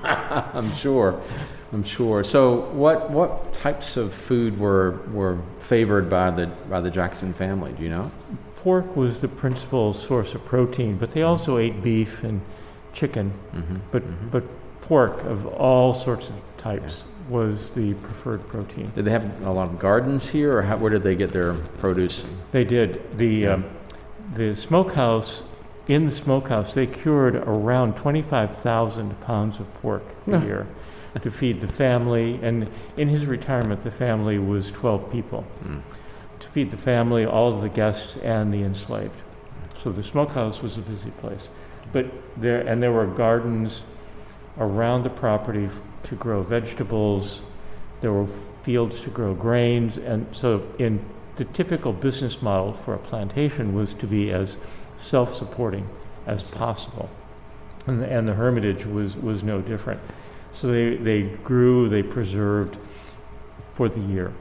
I'm sure. I'm sure. So, what what types of food were were favored by the by the Jackson family? Do you know? Pork was the principal source of protein, but they also ate beef and chicken. Mm-hmm. But mm-hmm. but pork of all sorts of types yeah. was the preferred protein. Did they have a lot of gardens here, or how, where did they get their produce? They did. The Yeah. um, the smokehouse. In the smokehouse, they cured around twenty-five thousand pounds of pork a year to feed the family. And in his retirement, the family was twelve people. Mm. To feed the family, all of the guests, and the enslaved. So the smokehouse was a busy place. But there, and there were gardens around the property f- to grow vegetables. There were fields to grow grains. And so in the typical business model for a plantation was to be as self-supporting as possible. And the, and the Hermitage was, was no different. So they, they grew, they preserved for the year.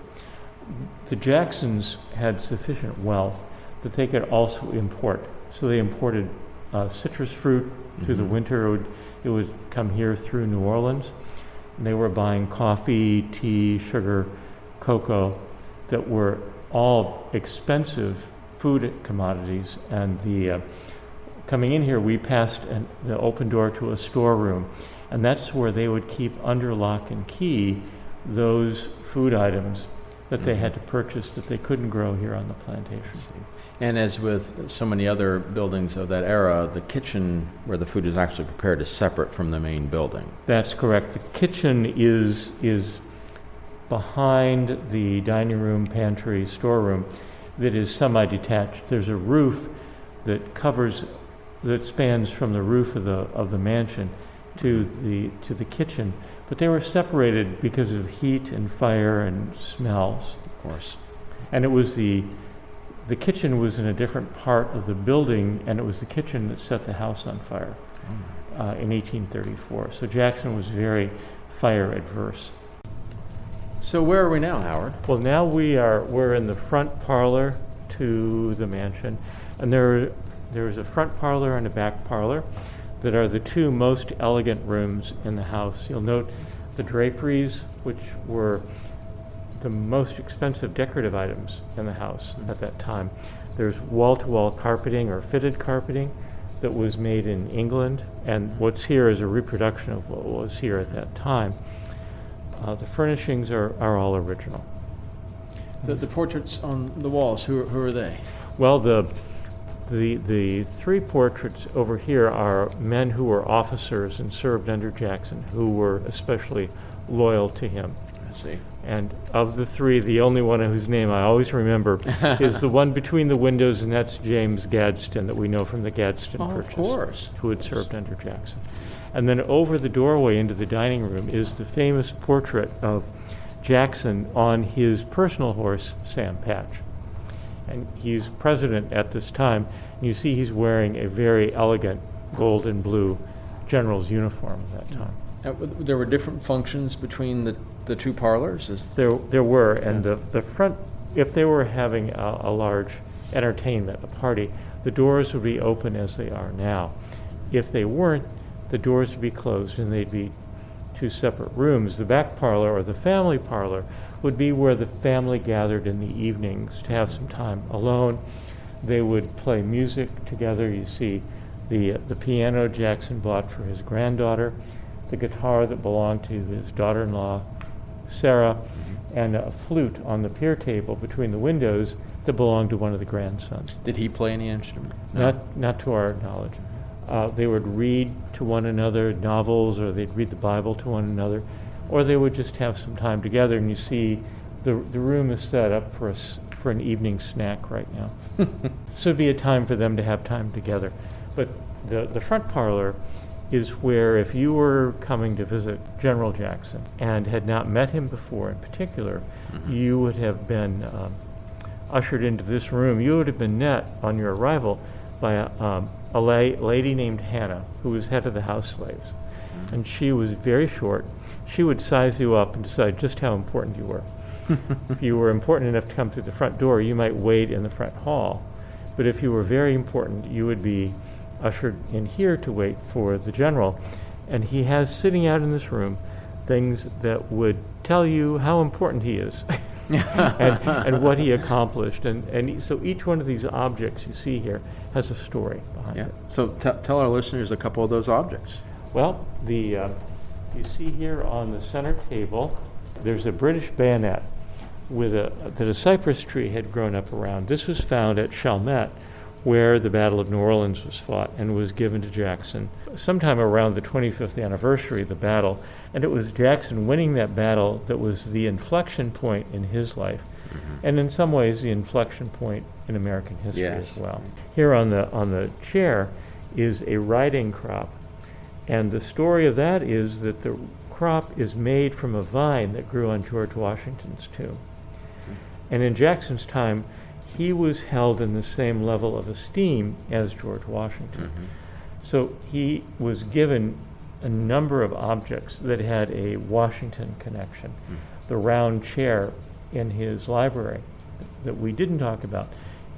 The Jacksons had sufficient wealth that they could also import. So they imported uh, citrus fruit mm-hmm. through the winter. It would, it would come here through New Orleans. And they were buying coffee, tea, sugar, cocoa that were all expensive food commodities. And the uh, coming in here, we passed an, the open door to a storeroom, and that's where they would keep under lock and key those food items that they had to purchase that they couldn't grow here on the plantation. And as with so many other buildings of that era, the kitchen where the food is actually prepared is separate from the main building. That's correct. The kitchen is is behind the dining room, pantry, storeroom that is semi-detached. There's a roof that covers, that spans from the roof of the of the mansion to the to the kitchen, but they were separated because of heat and fire and smells. Of course. And it was the the kitchen was in a different part of the building, and it was the kitchen that set the house on fire Oh. uh, in eighteen thirty-four. So Jackson was very fire adverse. So where are we now, Howard? Well, now we are we're in the front parlor to the mansion, and there there is a front parlor and a back parlor that are the two most elegant rooms in the house. You'll note the draperies, which were the most expensive decorative items in the house at that time. There's wall-to-wall carpeting or fitted carpeting that was made in England, and what's here is a reproduction of what was here at that time. Uh, the furnishings are, are all original. The, the portraits on the walls, who, who are they? Well, the the the three portraits over here are men who were officers and served under Jackson, who were especially loyal to him. I see. And of the three, the only one whose name I always remember is the one between the windows, and that's James Gadsden, that we know from the Gadsden Oh, of purchase, course. who had served under Jackson. And then over the doorway into the dining room is the famous portrait of Jackson on his personal horse, Sam Patch. And he's president at this time. And you see he's wearing a very elegant gold and blue general's uniform at that time. Uh, there were different functions between the, the two parlors? Is There there were, and the, the front, if they were having a, a large entertainment, a party, the doors would be open as they are now. If they weren't, the doors would be closed and they'd be two separate rooms. The back parlor, or the family parlor, would be where the family gathered in the evenings to have some time alone. They would play music together. You see the, the piano Jackson bought for his granddaughter, the guitar that belonged to his daughter-in-law, Sarah, and a flute on the pier table between the windows that belonged to one of the grandsons. Did he play any instrument? Not, not to our knowledge. Uh, they would read to one another novels, or they'd read the Bible to one another, or they would just have some time together. And you see the the room is set up for a, s- for an evening snack right now. So it'd be a time for them to have time together. But the, the front parlor is where, if you were coming to visit General Jackson and had not met him before in particular, Mm-hmm. you would have been um, ushered into this room. You would have been met on your arrival by a, um, a la- lady named Hannah, who was head of the house slaves. and she was very short. She would size you up and decide just how important you were. If you were important enough to come through the front door, you might wait in the front hall. But if you were very important, you would be ushered in here to wait for the general. And he has sitting out in this room things that would tell you how important he is and, and what he accomplished. And, and so each one of these objects you see here has a story behind Yeah. it. So t- tell our listeners a couple of those objects. Well, the uh, you see here on the center table, there's a British bayonet with a that a cypress tree had grown up around. This was found at Chalmette, where the Battle of New Orleans was fought, and was given to Jackson sometime around the twenty-fifth anniversary of the battle. And it was Jackson winning that battle that was the inflection point in his life, mm-hmm. and in some ways the inflection point in American history Yes. as well. Here on the on the chair is a riding crop, and the story of that is that the crop is made from a vine that grew on George Washington's tomb. And in Jackson's time, he was held in the same level of esteem as George Washington. Mm-hmm. So he was given a number of objects that had a Washington connection. Mm. The round chair in his library that we didn't talk about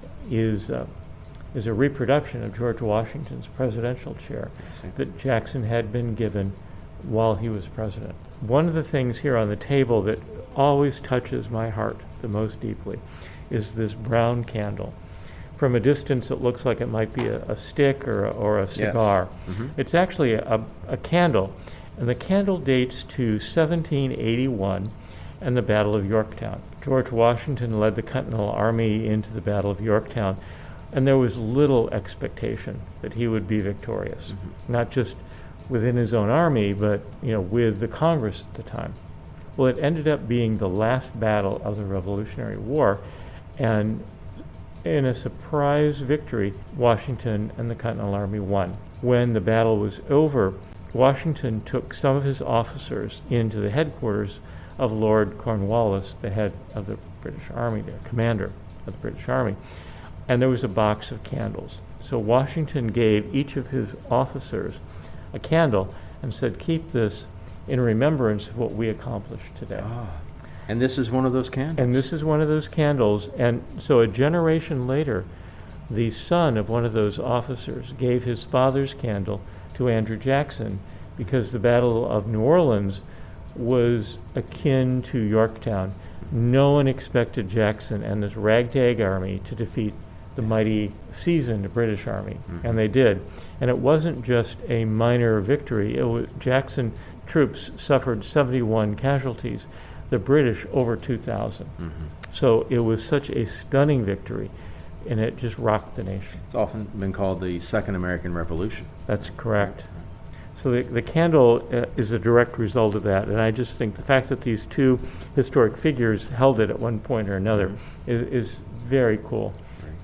is uh, is a reproduction of George Washington's presidential chair that Jackson had been given while he was president. One of the things here on the table that always touches my heart the most deeply is this brown candle. From a distance, it looks like it might be a, a stick or a, or a cigar. Yes. Mm-hmm. It's actually a, a candle, and the candle dates to seventeen eighty-one and the Battle of Yorktown. George Washington led the Continental Army into the Battle of Yorktown, and there was little expectation that he would be victorious, mm-hmm. not just within his own army, but you know, with the Congress at the time. Well, it ended up being the last battle of the Revolutionary War, and in a surprise victory, Washington and the Continental Army won. When the battle was over, Washington took some of his officers into the headquarters of Lord Cornwallis, the head of the British Army there, commander of the British Army, and there was a box of candles. So Washington gave each of his officers a candle and said, "Keep this in remembrance of what we accomplished today." Ah. And this is one of those candles? And this is one of those candles. And so a generation later, the son of one of those officers gave his father's candle to Andrew Jackson because the Battle of New Orleans was akin to Yorktown. No one expected Jackson and this ragtag army to defeat the mighty seasoned British army, mm-hmm. and they did. And it wasn't just a minor victory. It was, Jackson troops suffered seventy-one casualties, the British over two thousand. Mm-hmm. So it was such a stunning victory, and it just rocked the nation. It's often been called the Second American Revolution. That's correct. So the, the candle uh, is a direct result of that, and I just think the fact that these two historic figures held it at one point or another mm-hmm. is, is very cool.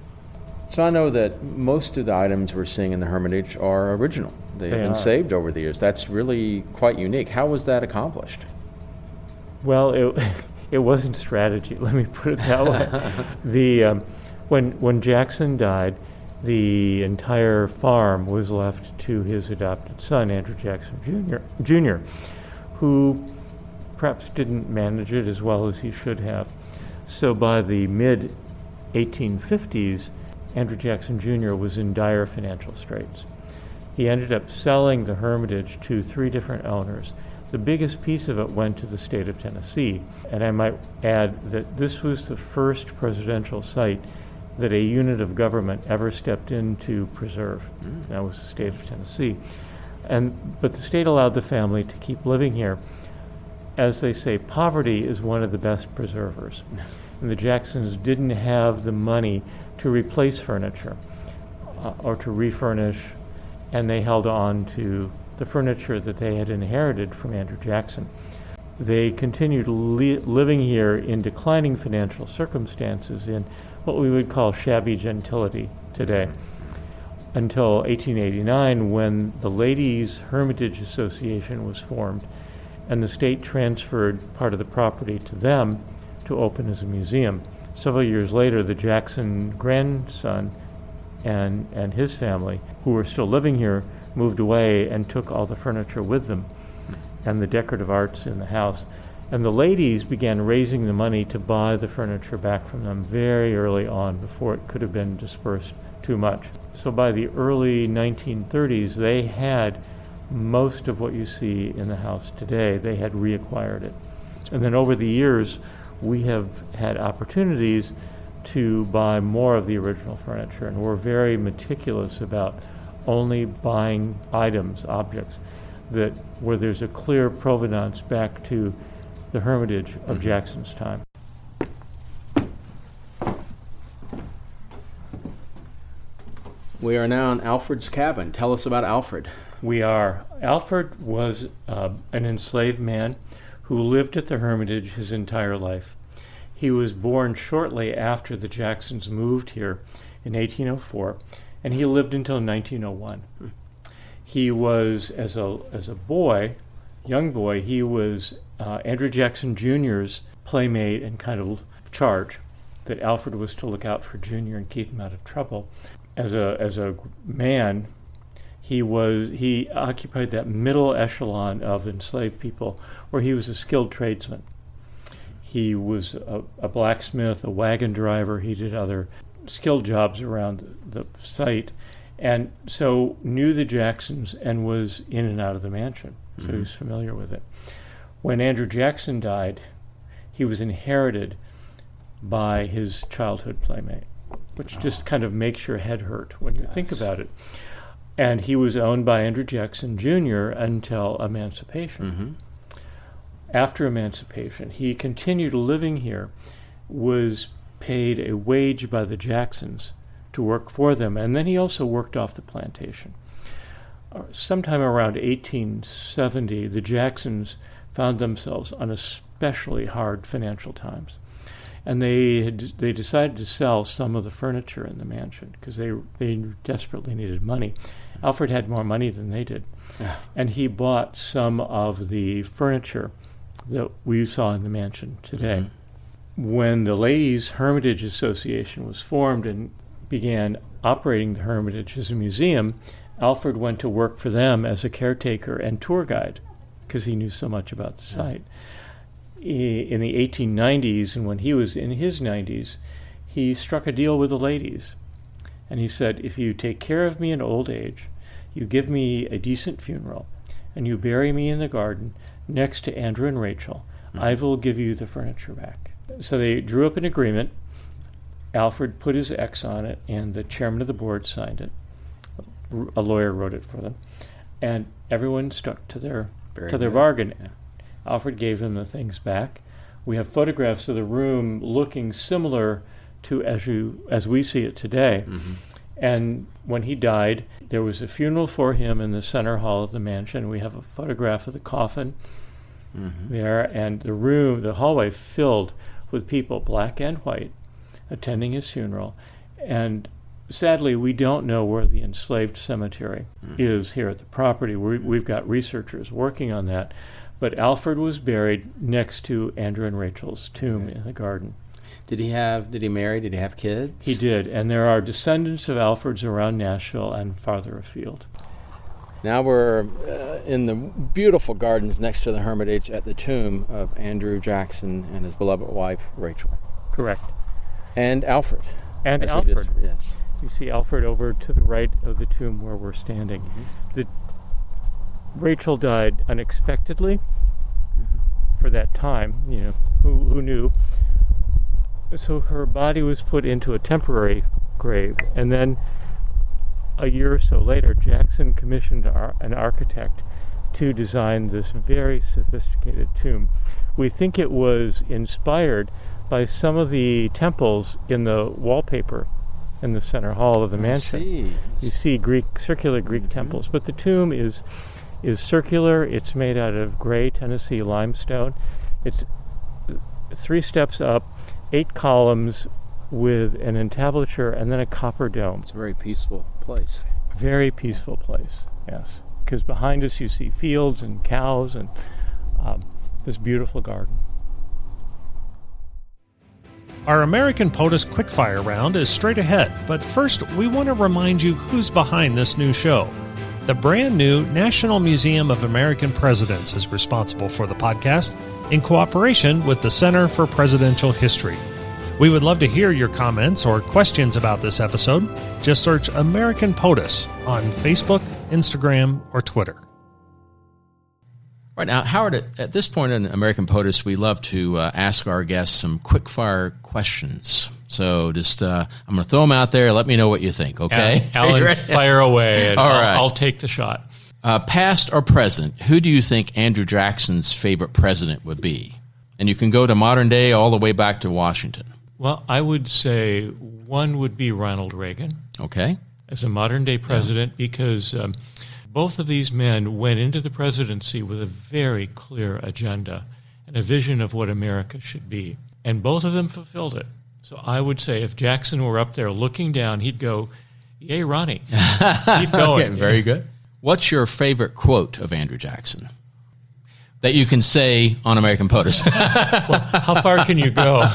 So I know that most of the items we're seeing in the Hermitage are original. They've They been are. saved over the years. That's really quite unique. How was that accomplished? Well, it it wasn't strategy. Let me put it that way. the um, when when Jackson died, the entire farm was left to his adopted son, Andrew Jackson Junior Junior, who perhaps didn't manage it as well as he should have. So by the mid eighteen fifties, Andrew Jackson Junior was in dire financial straits. He ended up selling the Hermitage to three different owners. The biggest piece of it went to the state of Tennessee. And I might add that this was the first presidential site that a unit of government ever stepped in to preserve. Mm. That was the state of Tennessee. And but the state allowed the family to keep living here. As they say, poverty is one of the best preservers. And the Jacksons didn't have the money to replace furniture uh, or to refurnish, and they held on to the furniture that they had inherited from Andrew Jackson. They continued li- living here in declining financial circumstances in what we would call shabby gentility today, until eighteen eighty-nine, when the Ladies' Hermitage Association was formed, and the state transferred part of the property to them to open as a museum. Several years later, the Jackson grandson and, and his family, who were still living here, moved away and took all the furniture with them. and the decorative arts in the house. And the ladies began raising the money to buy the furniture back from them very early on, before it could have been dispersed too much. So by the early nineteen thirties, they had most of what you see in the house today. They had reacquired it. And then over the years, we have had opportunities to buy more of the original furniture, and we're very meticulous about only buying items, objects, that where there's a clear provenance back to the Hermitage of mm-hmm. Jackson's time. We are now in Alfred's cabin. Tell us about Alfred. We are. Alfred was uh, an enslaved man who lived at the Hermitage his entire life. He was born shortly after the Jacksons moved here in eighteen oh four, and he lived until nineteen oh one. Hmm. He was, as a as a boy, young boy, he was uh, Andrew Jackson Junior's playmate and kind of charge, that Alfred was to look out for Junior and keep him out of trouble. As a as a man, he was he occupied that middle echelon of enslaved people, where he was a skilled tradesman. He was a, a blacksmith, a wagon driver. He did other skilled jobs around the site, and so knew the Jacksons and was in and out of the mansion, so mm-hmm. he was familiar with it. When Andrew Jackson died, he was inherited by his childhood playmate, which oh. just kind of makes your head hurt when you yes. think about it. And he was owned by Andrew Jackson Junior until emancipation. Mm-hmm. After emancipation, he continued living here, was paid a wage by the Jacksons to work for them, and then he also worked off the plantation. Uh, sometime around eighteen seventy, the Jacksons found themselves on especially hard financial times, and they had, they decided to sell some of the furniture in the mansion because they they desperately needed money. Alfred had more money than they did, yeah. and he bought some of the furniture that we saw in the mansion today. Mm-hmm. When the Ladies' Hermitage Association was formed and began operating the Hermitage as a museum, Alfred went to work for them as a caretaker and tour guide because he knew so much about the site. He, in the eighteen nineties, and when he was in his nineties, he struck a deal with the ladies. And he said, if you take care of me in old age, you give me a decent funeral, and you bury me in the garden next to Andrew and Rachel, mm-hmm. I will give you the furniture back. So they drew up an agreement. Alfred put his X on it, and the chairman of the board signed it. A lawyer wrote it for them. And everyone stuck to their Very to their good. bargain. Yeah. Alfred gave them the things back. We have photographs of the room looking similar to as you as we see it today. Mm-hmm. And when he died, there was a funeral for him in the center hall of the mansion. We have a photograph of the coffin mm-hmm. there, and the room, the hallway filled with people, black and white, attending his funeral. And sadly, we don't know where the enslaved cemetery mm. is here at the property. We're, we've got researchers working on that. But Alfred was buried next to Andrew and Rachel's tomb okay. in the garden. Did he have? Did he marry? Did he have kids? He did, and there are descendants of Alfred's around Nashville and farther afield. Now we're uh, in the beautiful gardens next to the Hermitage at the tomb of Andrew Jackson and his beloved wife, Rachel. Correct. And Alfred. And Alfred. Just, yes. You see Alfred over to the right of the tomb where we're standing. Mm-hmm. The, Rachel died unexpectedly mm-hmm. for that time. You know, who, who knew? So her body was put into a temporary grave, and then a year or so later, Jackson commissioned ar- an architect to design this very sophisticated tomb. We think it was inspired by some of the temples in the wallpaper in the center hall of the mansion. I see. You see Greek, circular Greek mm-hmm. temples, but the tomb is is circular. It's made out of gray Tennessee limestone. It's three steps up, eight columns with an entablature and then a copper dome. It's a very peaceful place. Very peaceful place, yes. Because behind us you see fields and cows and um, this beautiful garden. Our American POTUS Quickfire round is straight ahead, but first we want to remind you who's behind this new show. The brand new National Museum of American Presidents is responsible for the podcast in cooperation with the Center for Presidential History. We would love to hear your comments or questions about this episode. Just search American POTUS on Facebook, Instagram, or Twitter. Right now, Howard, at, at this point in American POTUS, we love to uh, ask our guests some quick-fire questions. So just, uh, I'm going to throw them out there. Let me know what you think, okay? Alan, fire away, and All I'll, right. I'll take the shot. Uh, past or present, who do you think Andrew Jackson's favorite president would be? And you can go to modern day all the way back to Washington. Well, I would say one would be Ronald Reagan. Okay. As a modern-day president, yeah. because um, both of these men went into the presidency with a very clear agenda and a vision of what America should be, and both of them fulfilled it. So I would say if Jackson were up there looking down, he'd go, yay, Ronnie. Keep going. Okay, very good. What's your favorite quote of Andrew Jackson that you can say on American POTUS? Well, how far can you go?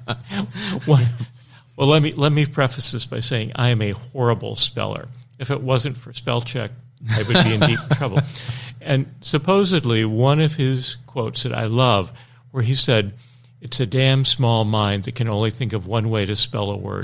well, well, let me let me preface this by saying I am a horrible speller. If it wasn't for spell check, I would be in deep trouble. And supposedly one of his quotes that I love, where he said, "It's a damn small mind that can only think of one way to spell a word."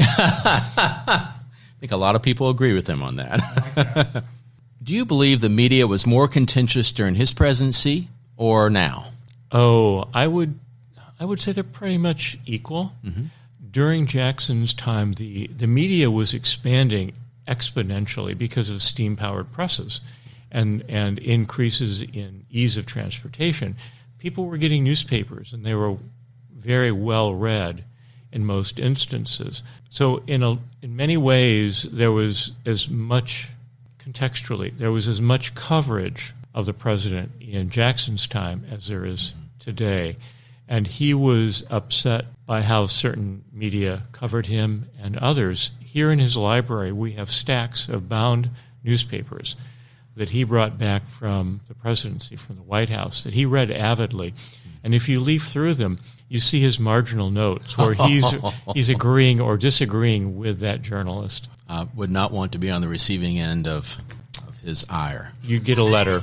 I think a lot of people agree with him on that. Do you believe the media was more contentious during his presidency or now? Oh, I would I would say they're pretty much equal. Mm-hmm. During Jackson's time, the, the media was expanding exponentially because of steam-powered presses and, and increases in ease of transportation. People were getting newspapers, and they were very well read in most instances. So in a, in many ways, there was as much, contextually, there was as much coverage of the president in Jackson's time as there is today. And he was upset by how certain media covered him and others. Here in his library, we have stacks of bound newspapers that he brought back from the presidency, from the White House, that he read avidly. And if you leaf through them, you see his marginal notes where he's he's agreeing or disagreeing with that journalist. I would not want to be on the receiving end of, of his ire. You get a letter,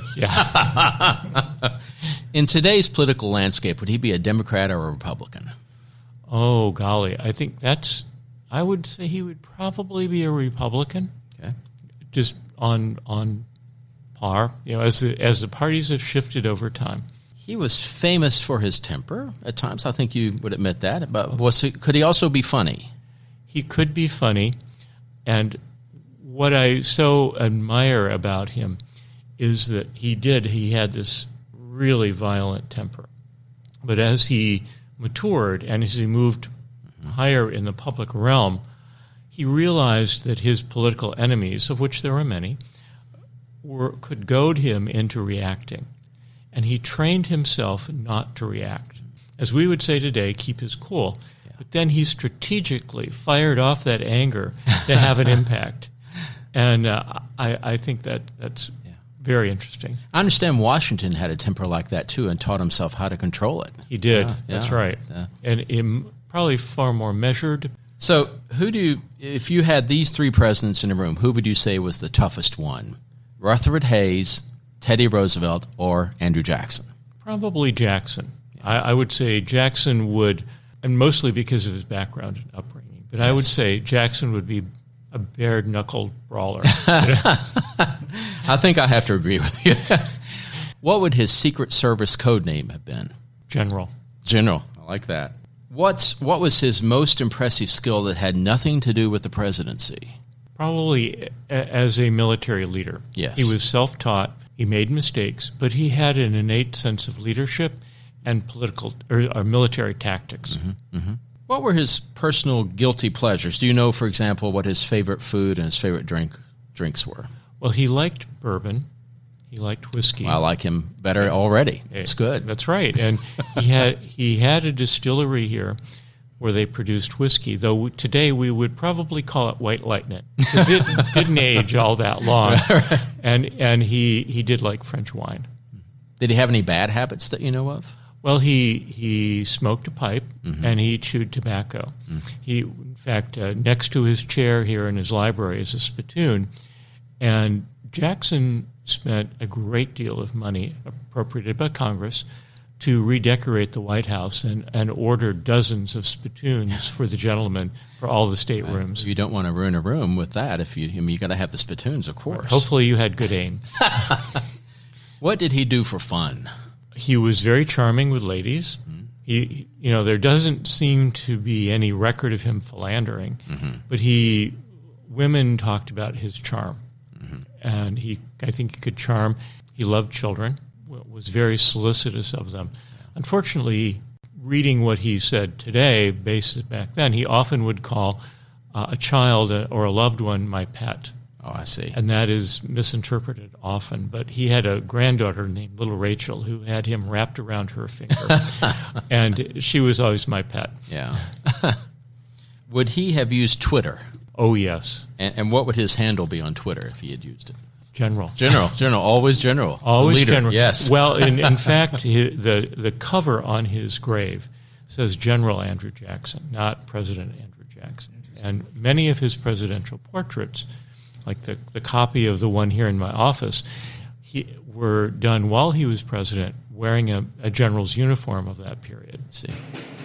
yeah. In today's political landscape, would he be a Democrat or a Republican? Oh, golly. I think that's, I would say he would probably be a Republican. Okay. Just on on par, you know, as the, as the parties have shifted over time. He was famous for his temper at times. I think you would admit that. But was he, could he also be funny? He could be funny. And what I so admire about him is that he did, he had this really violent temper. But as he matured and as he moved higher in the public realm, he realized that his political enemies, of which there were many, were, could goad him into reacting. And he trained himself not to react. As we would say today, keep his cool. Yeah. But then he strategically fired off that anger to have an impact. And uh, I, I think that that's yeah. very interesting. I understand Washington had a temper like that, too, and taught himself how to control it. He did. Yeah, that's yeah, right. Yeah. And um, probably far more measured. So who do you, if you had these three presidents in a room, who would you say was the toughest one? Rutherford Hayes, Teddy Roosevelt, or Andrew Jackson? Probably Jackson. Yeah. I, I would say Jackson would, and mostly because of his background and upbringing, but yes. I would say Jackson would be a bare-knuckled brawler. I think I have to agree with you. What would his Secret Service code name have been? General. General. I like that. What's What was his most impressive skill that had nothing to do with the presidency? Probably a, as a military leader. Yes. He was self-taught. He made mistakes, but he had an innate sense of leadership and political or, or military tactics. Mm-hmm, mm-hmm. What were his personal guilty pleasures? Do you know, for example, what his favorite food and his favorite drink drinks were? Well, he liked bourbon. He liked whiskey. Well, I like him better already. It's good. That's right. And he had he had a distillery here where they produced whiskey, though today we would probably call it White Lightning because it didn't age all that long. Right. And and he, he did like French wine. Did he have any bad habits that you know of? Well, he he smoked a pipe, mm-hmm. and he chewed tobacco. Mm-hmm. He, in fact, uh, next to his chair here in his library is a spittoon, and Jackson spent a great deal of money appropriated by Congress to redecorate the White House and, and ordered dozens of spittoons for the gentlemen for all the staterooms. You don't want to ruin a room with that. If you, I mean, you got to have the spittoons, of course. Hopefully, you had good aim. What did he do for fun? He was very charming with ladies. Mm-hmm. He, you know, there doesn't seem to be any record of him philandering, mm-hmm. but he, women talked about his charm, mm-hmm. and he, I think, he could charm. He loved children. Was very solicitous of them. Unfortunately, reading what he said today, based back then, he often would call uh, a child or a loved one my pet. Oh, I see. And that is misinterpreted often. But he had a granddaughter named Little Rachel who had him wrapped around her finger. And she was always my pet. Yeah. Would he have used Twitter? Oh, yes. And, and what would his handle be on Twitter if he had used it? General. General. General. Always general. Always leader. general. Yes. Well, in, in fact, his, the, the cover on his grave says General Andrew Jackson, not President Andrew Jackson. And many of his presidential portraits, like the, the copy of the one here in my office, he, were done while he was president, wearing a, a general's uniform of that period. I see.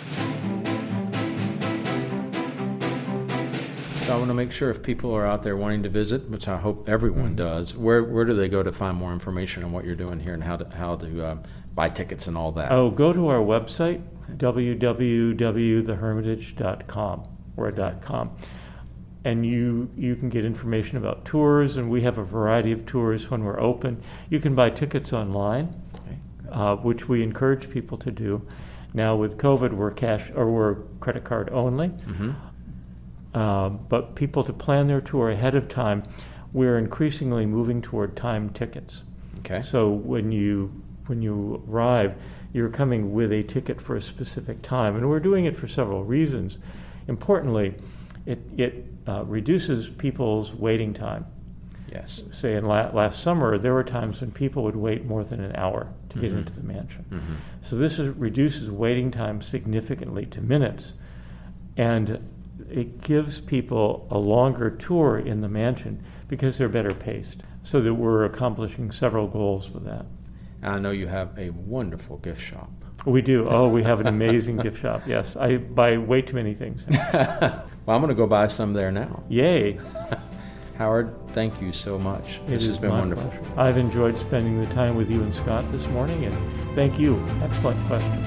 So I want to make sure if people are out there wanting to visit, which I hope everyone does, where where do they go to find more information on what you're doing here and how to how to uh, buy tickets and all that? Oh, go to our website, w w w dot the hermitage dot com or .com, and you you can get information about tours, and we have a variety of tours when we're open. You can buy tickets online, uh, which we encourage people to do. Now with COVID, we're cash or we're credit card only. Mm-hmm. Uh, but people to plan their tour ahead of time, we're increasingly moving toward timed tickets. Okay. So when you when you arrive, you're coming with a ticket for a specific time, and we're doing it for several reasons. Importantly, it it uh, reduces people's waiting time. Yes. Say in la- last summer, there were times when people would wait more than an hour to mm-hmm. get into the mansion. Mm-hmm. So this is, reduces waiting time significantly to minutes, and it gives people a longer tour in the mansion because they're better paced, so that we're accomplishing several goals with that. I know you have a wonderful gift shop. We do. Oh, we have an amazing gift shop, yes. I buy way too many things. Well, I'm going to go buy some there now. Yay. Howard, thank you so much. It this has been wonderful. Pleasure. I've enjoyed spending the time with you and Scott this morning, and thank you. Excellent questions.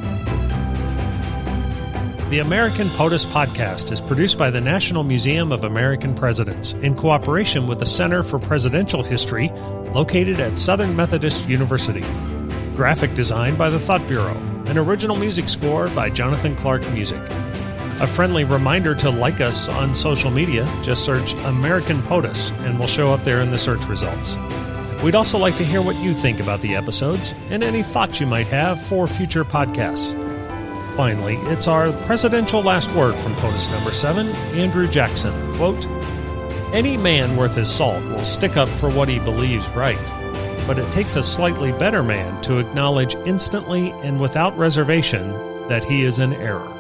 The American POTUS podcast is produced by the National Museum of American Presidents in cooperation with the Center for Presidential History, located at Southern Methodist University. Graphic design by the Thought Bureau. An original music score by Jonathan Clark Music. A friendly reminder to like us on social media. Just search American POTUS and we'll show up there in the search results. We'd also like to hear what you think about the episodes and any thoughts you might have for future podcasts. Finally, it's our presidential last word from POTUS number seven, Andrew Jackson. Quote, "Any man worth his salt will stick up for what he believes right, but it takes a slightly better man to acknowledge instantly and without reservation that he is in error."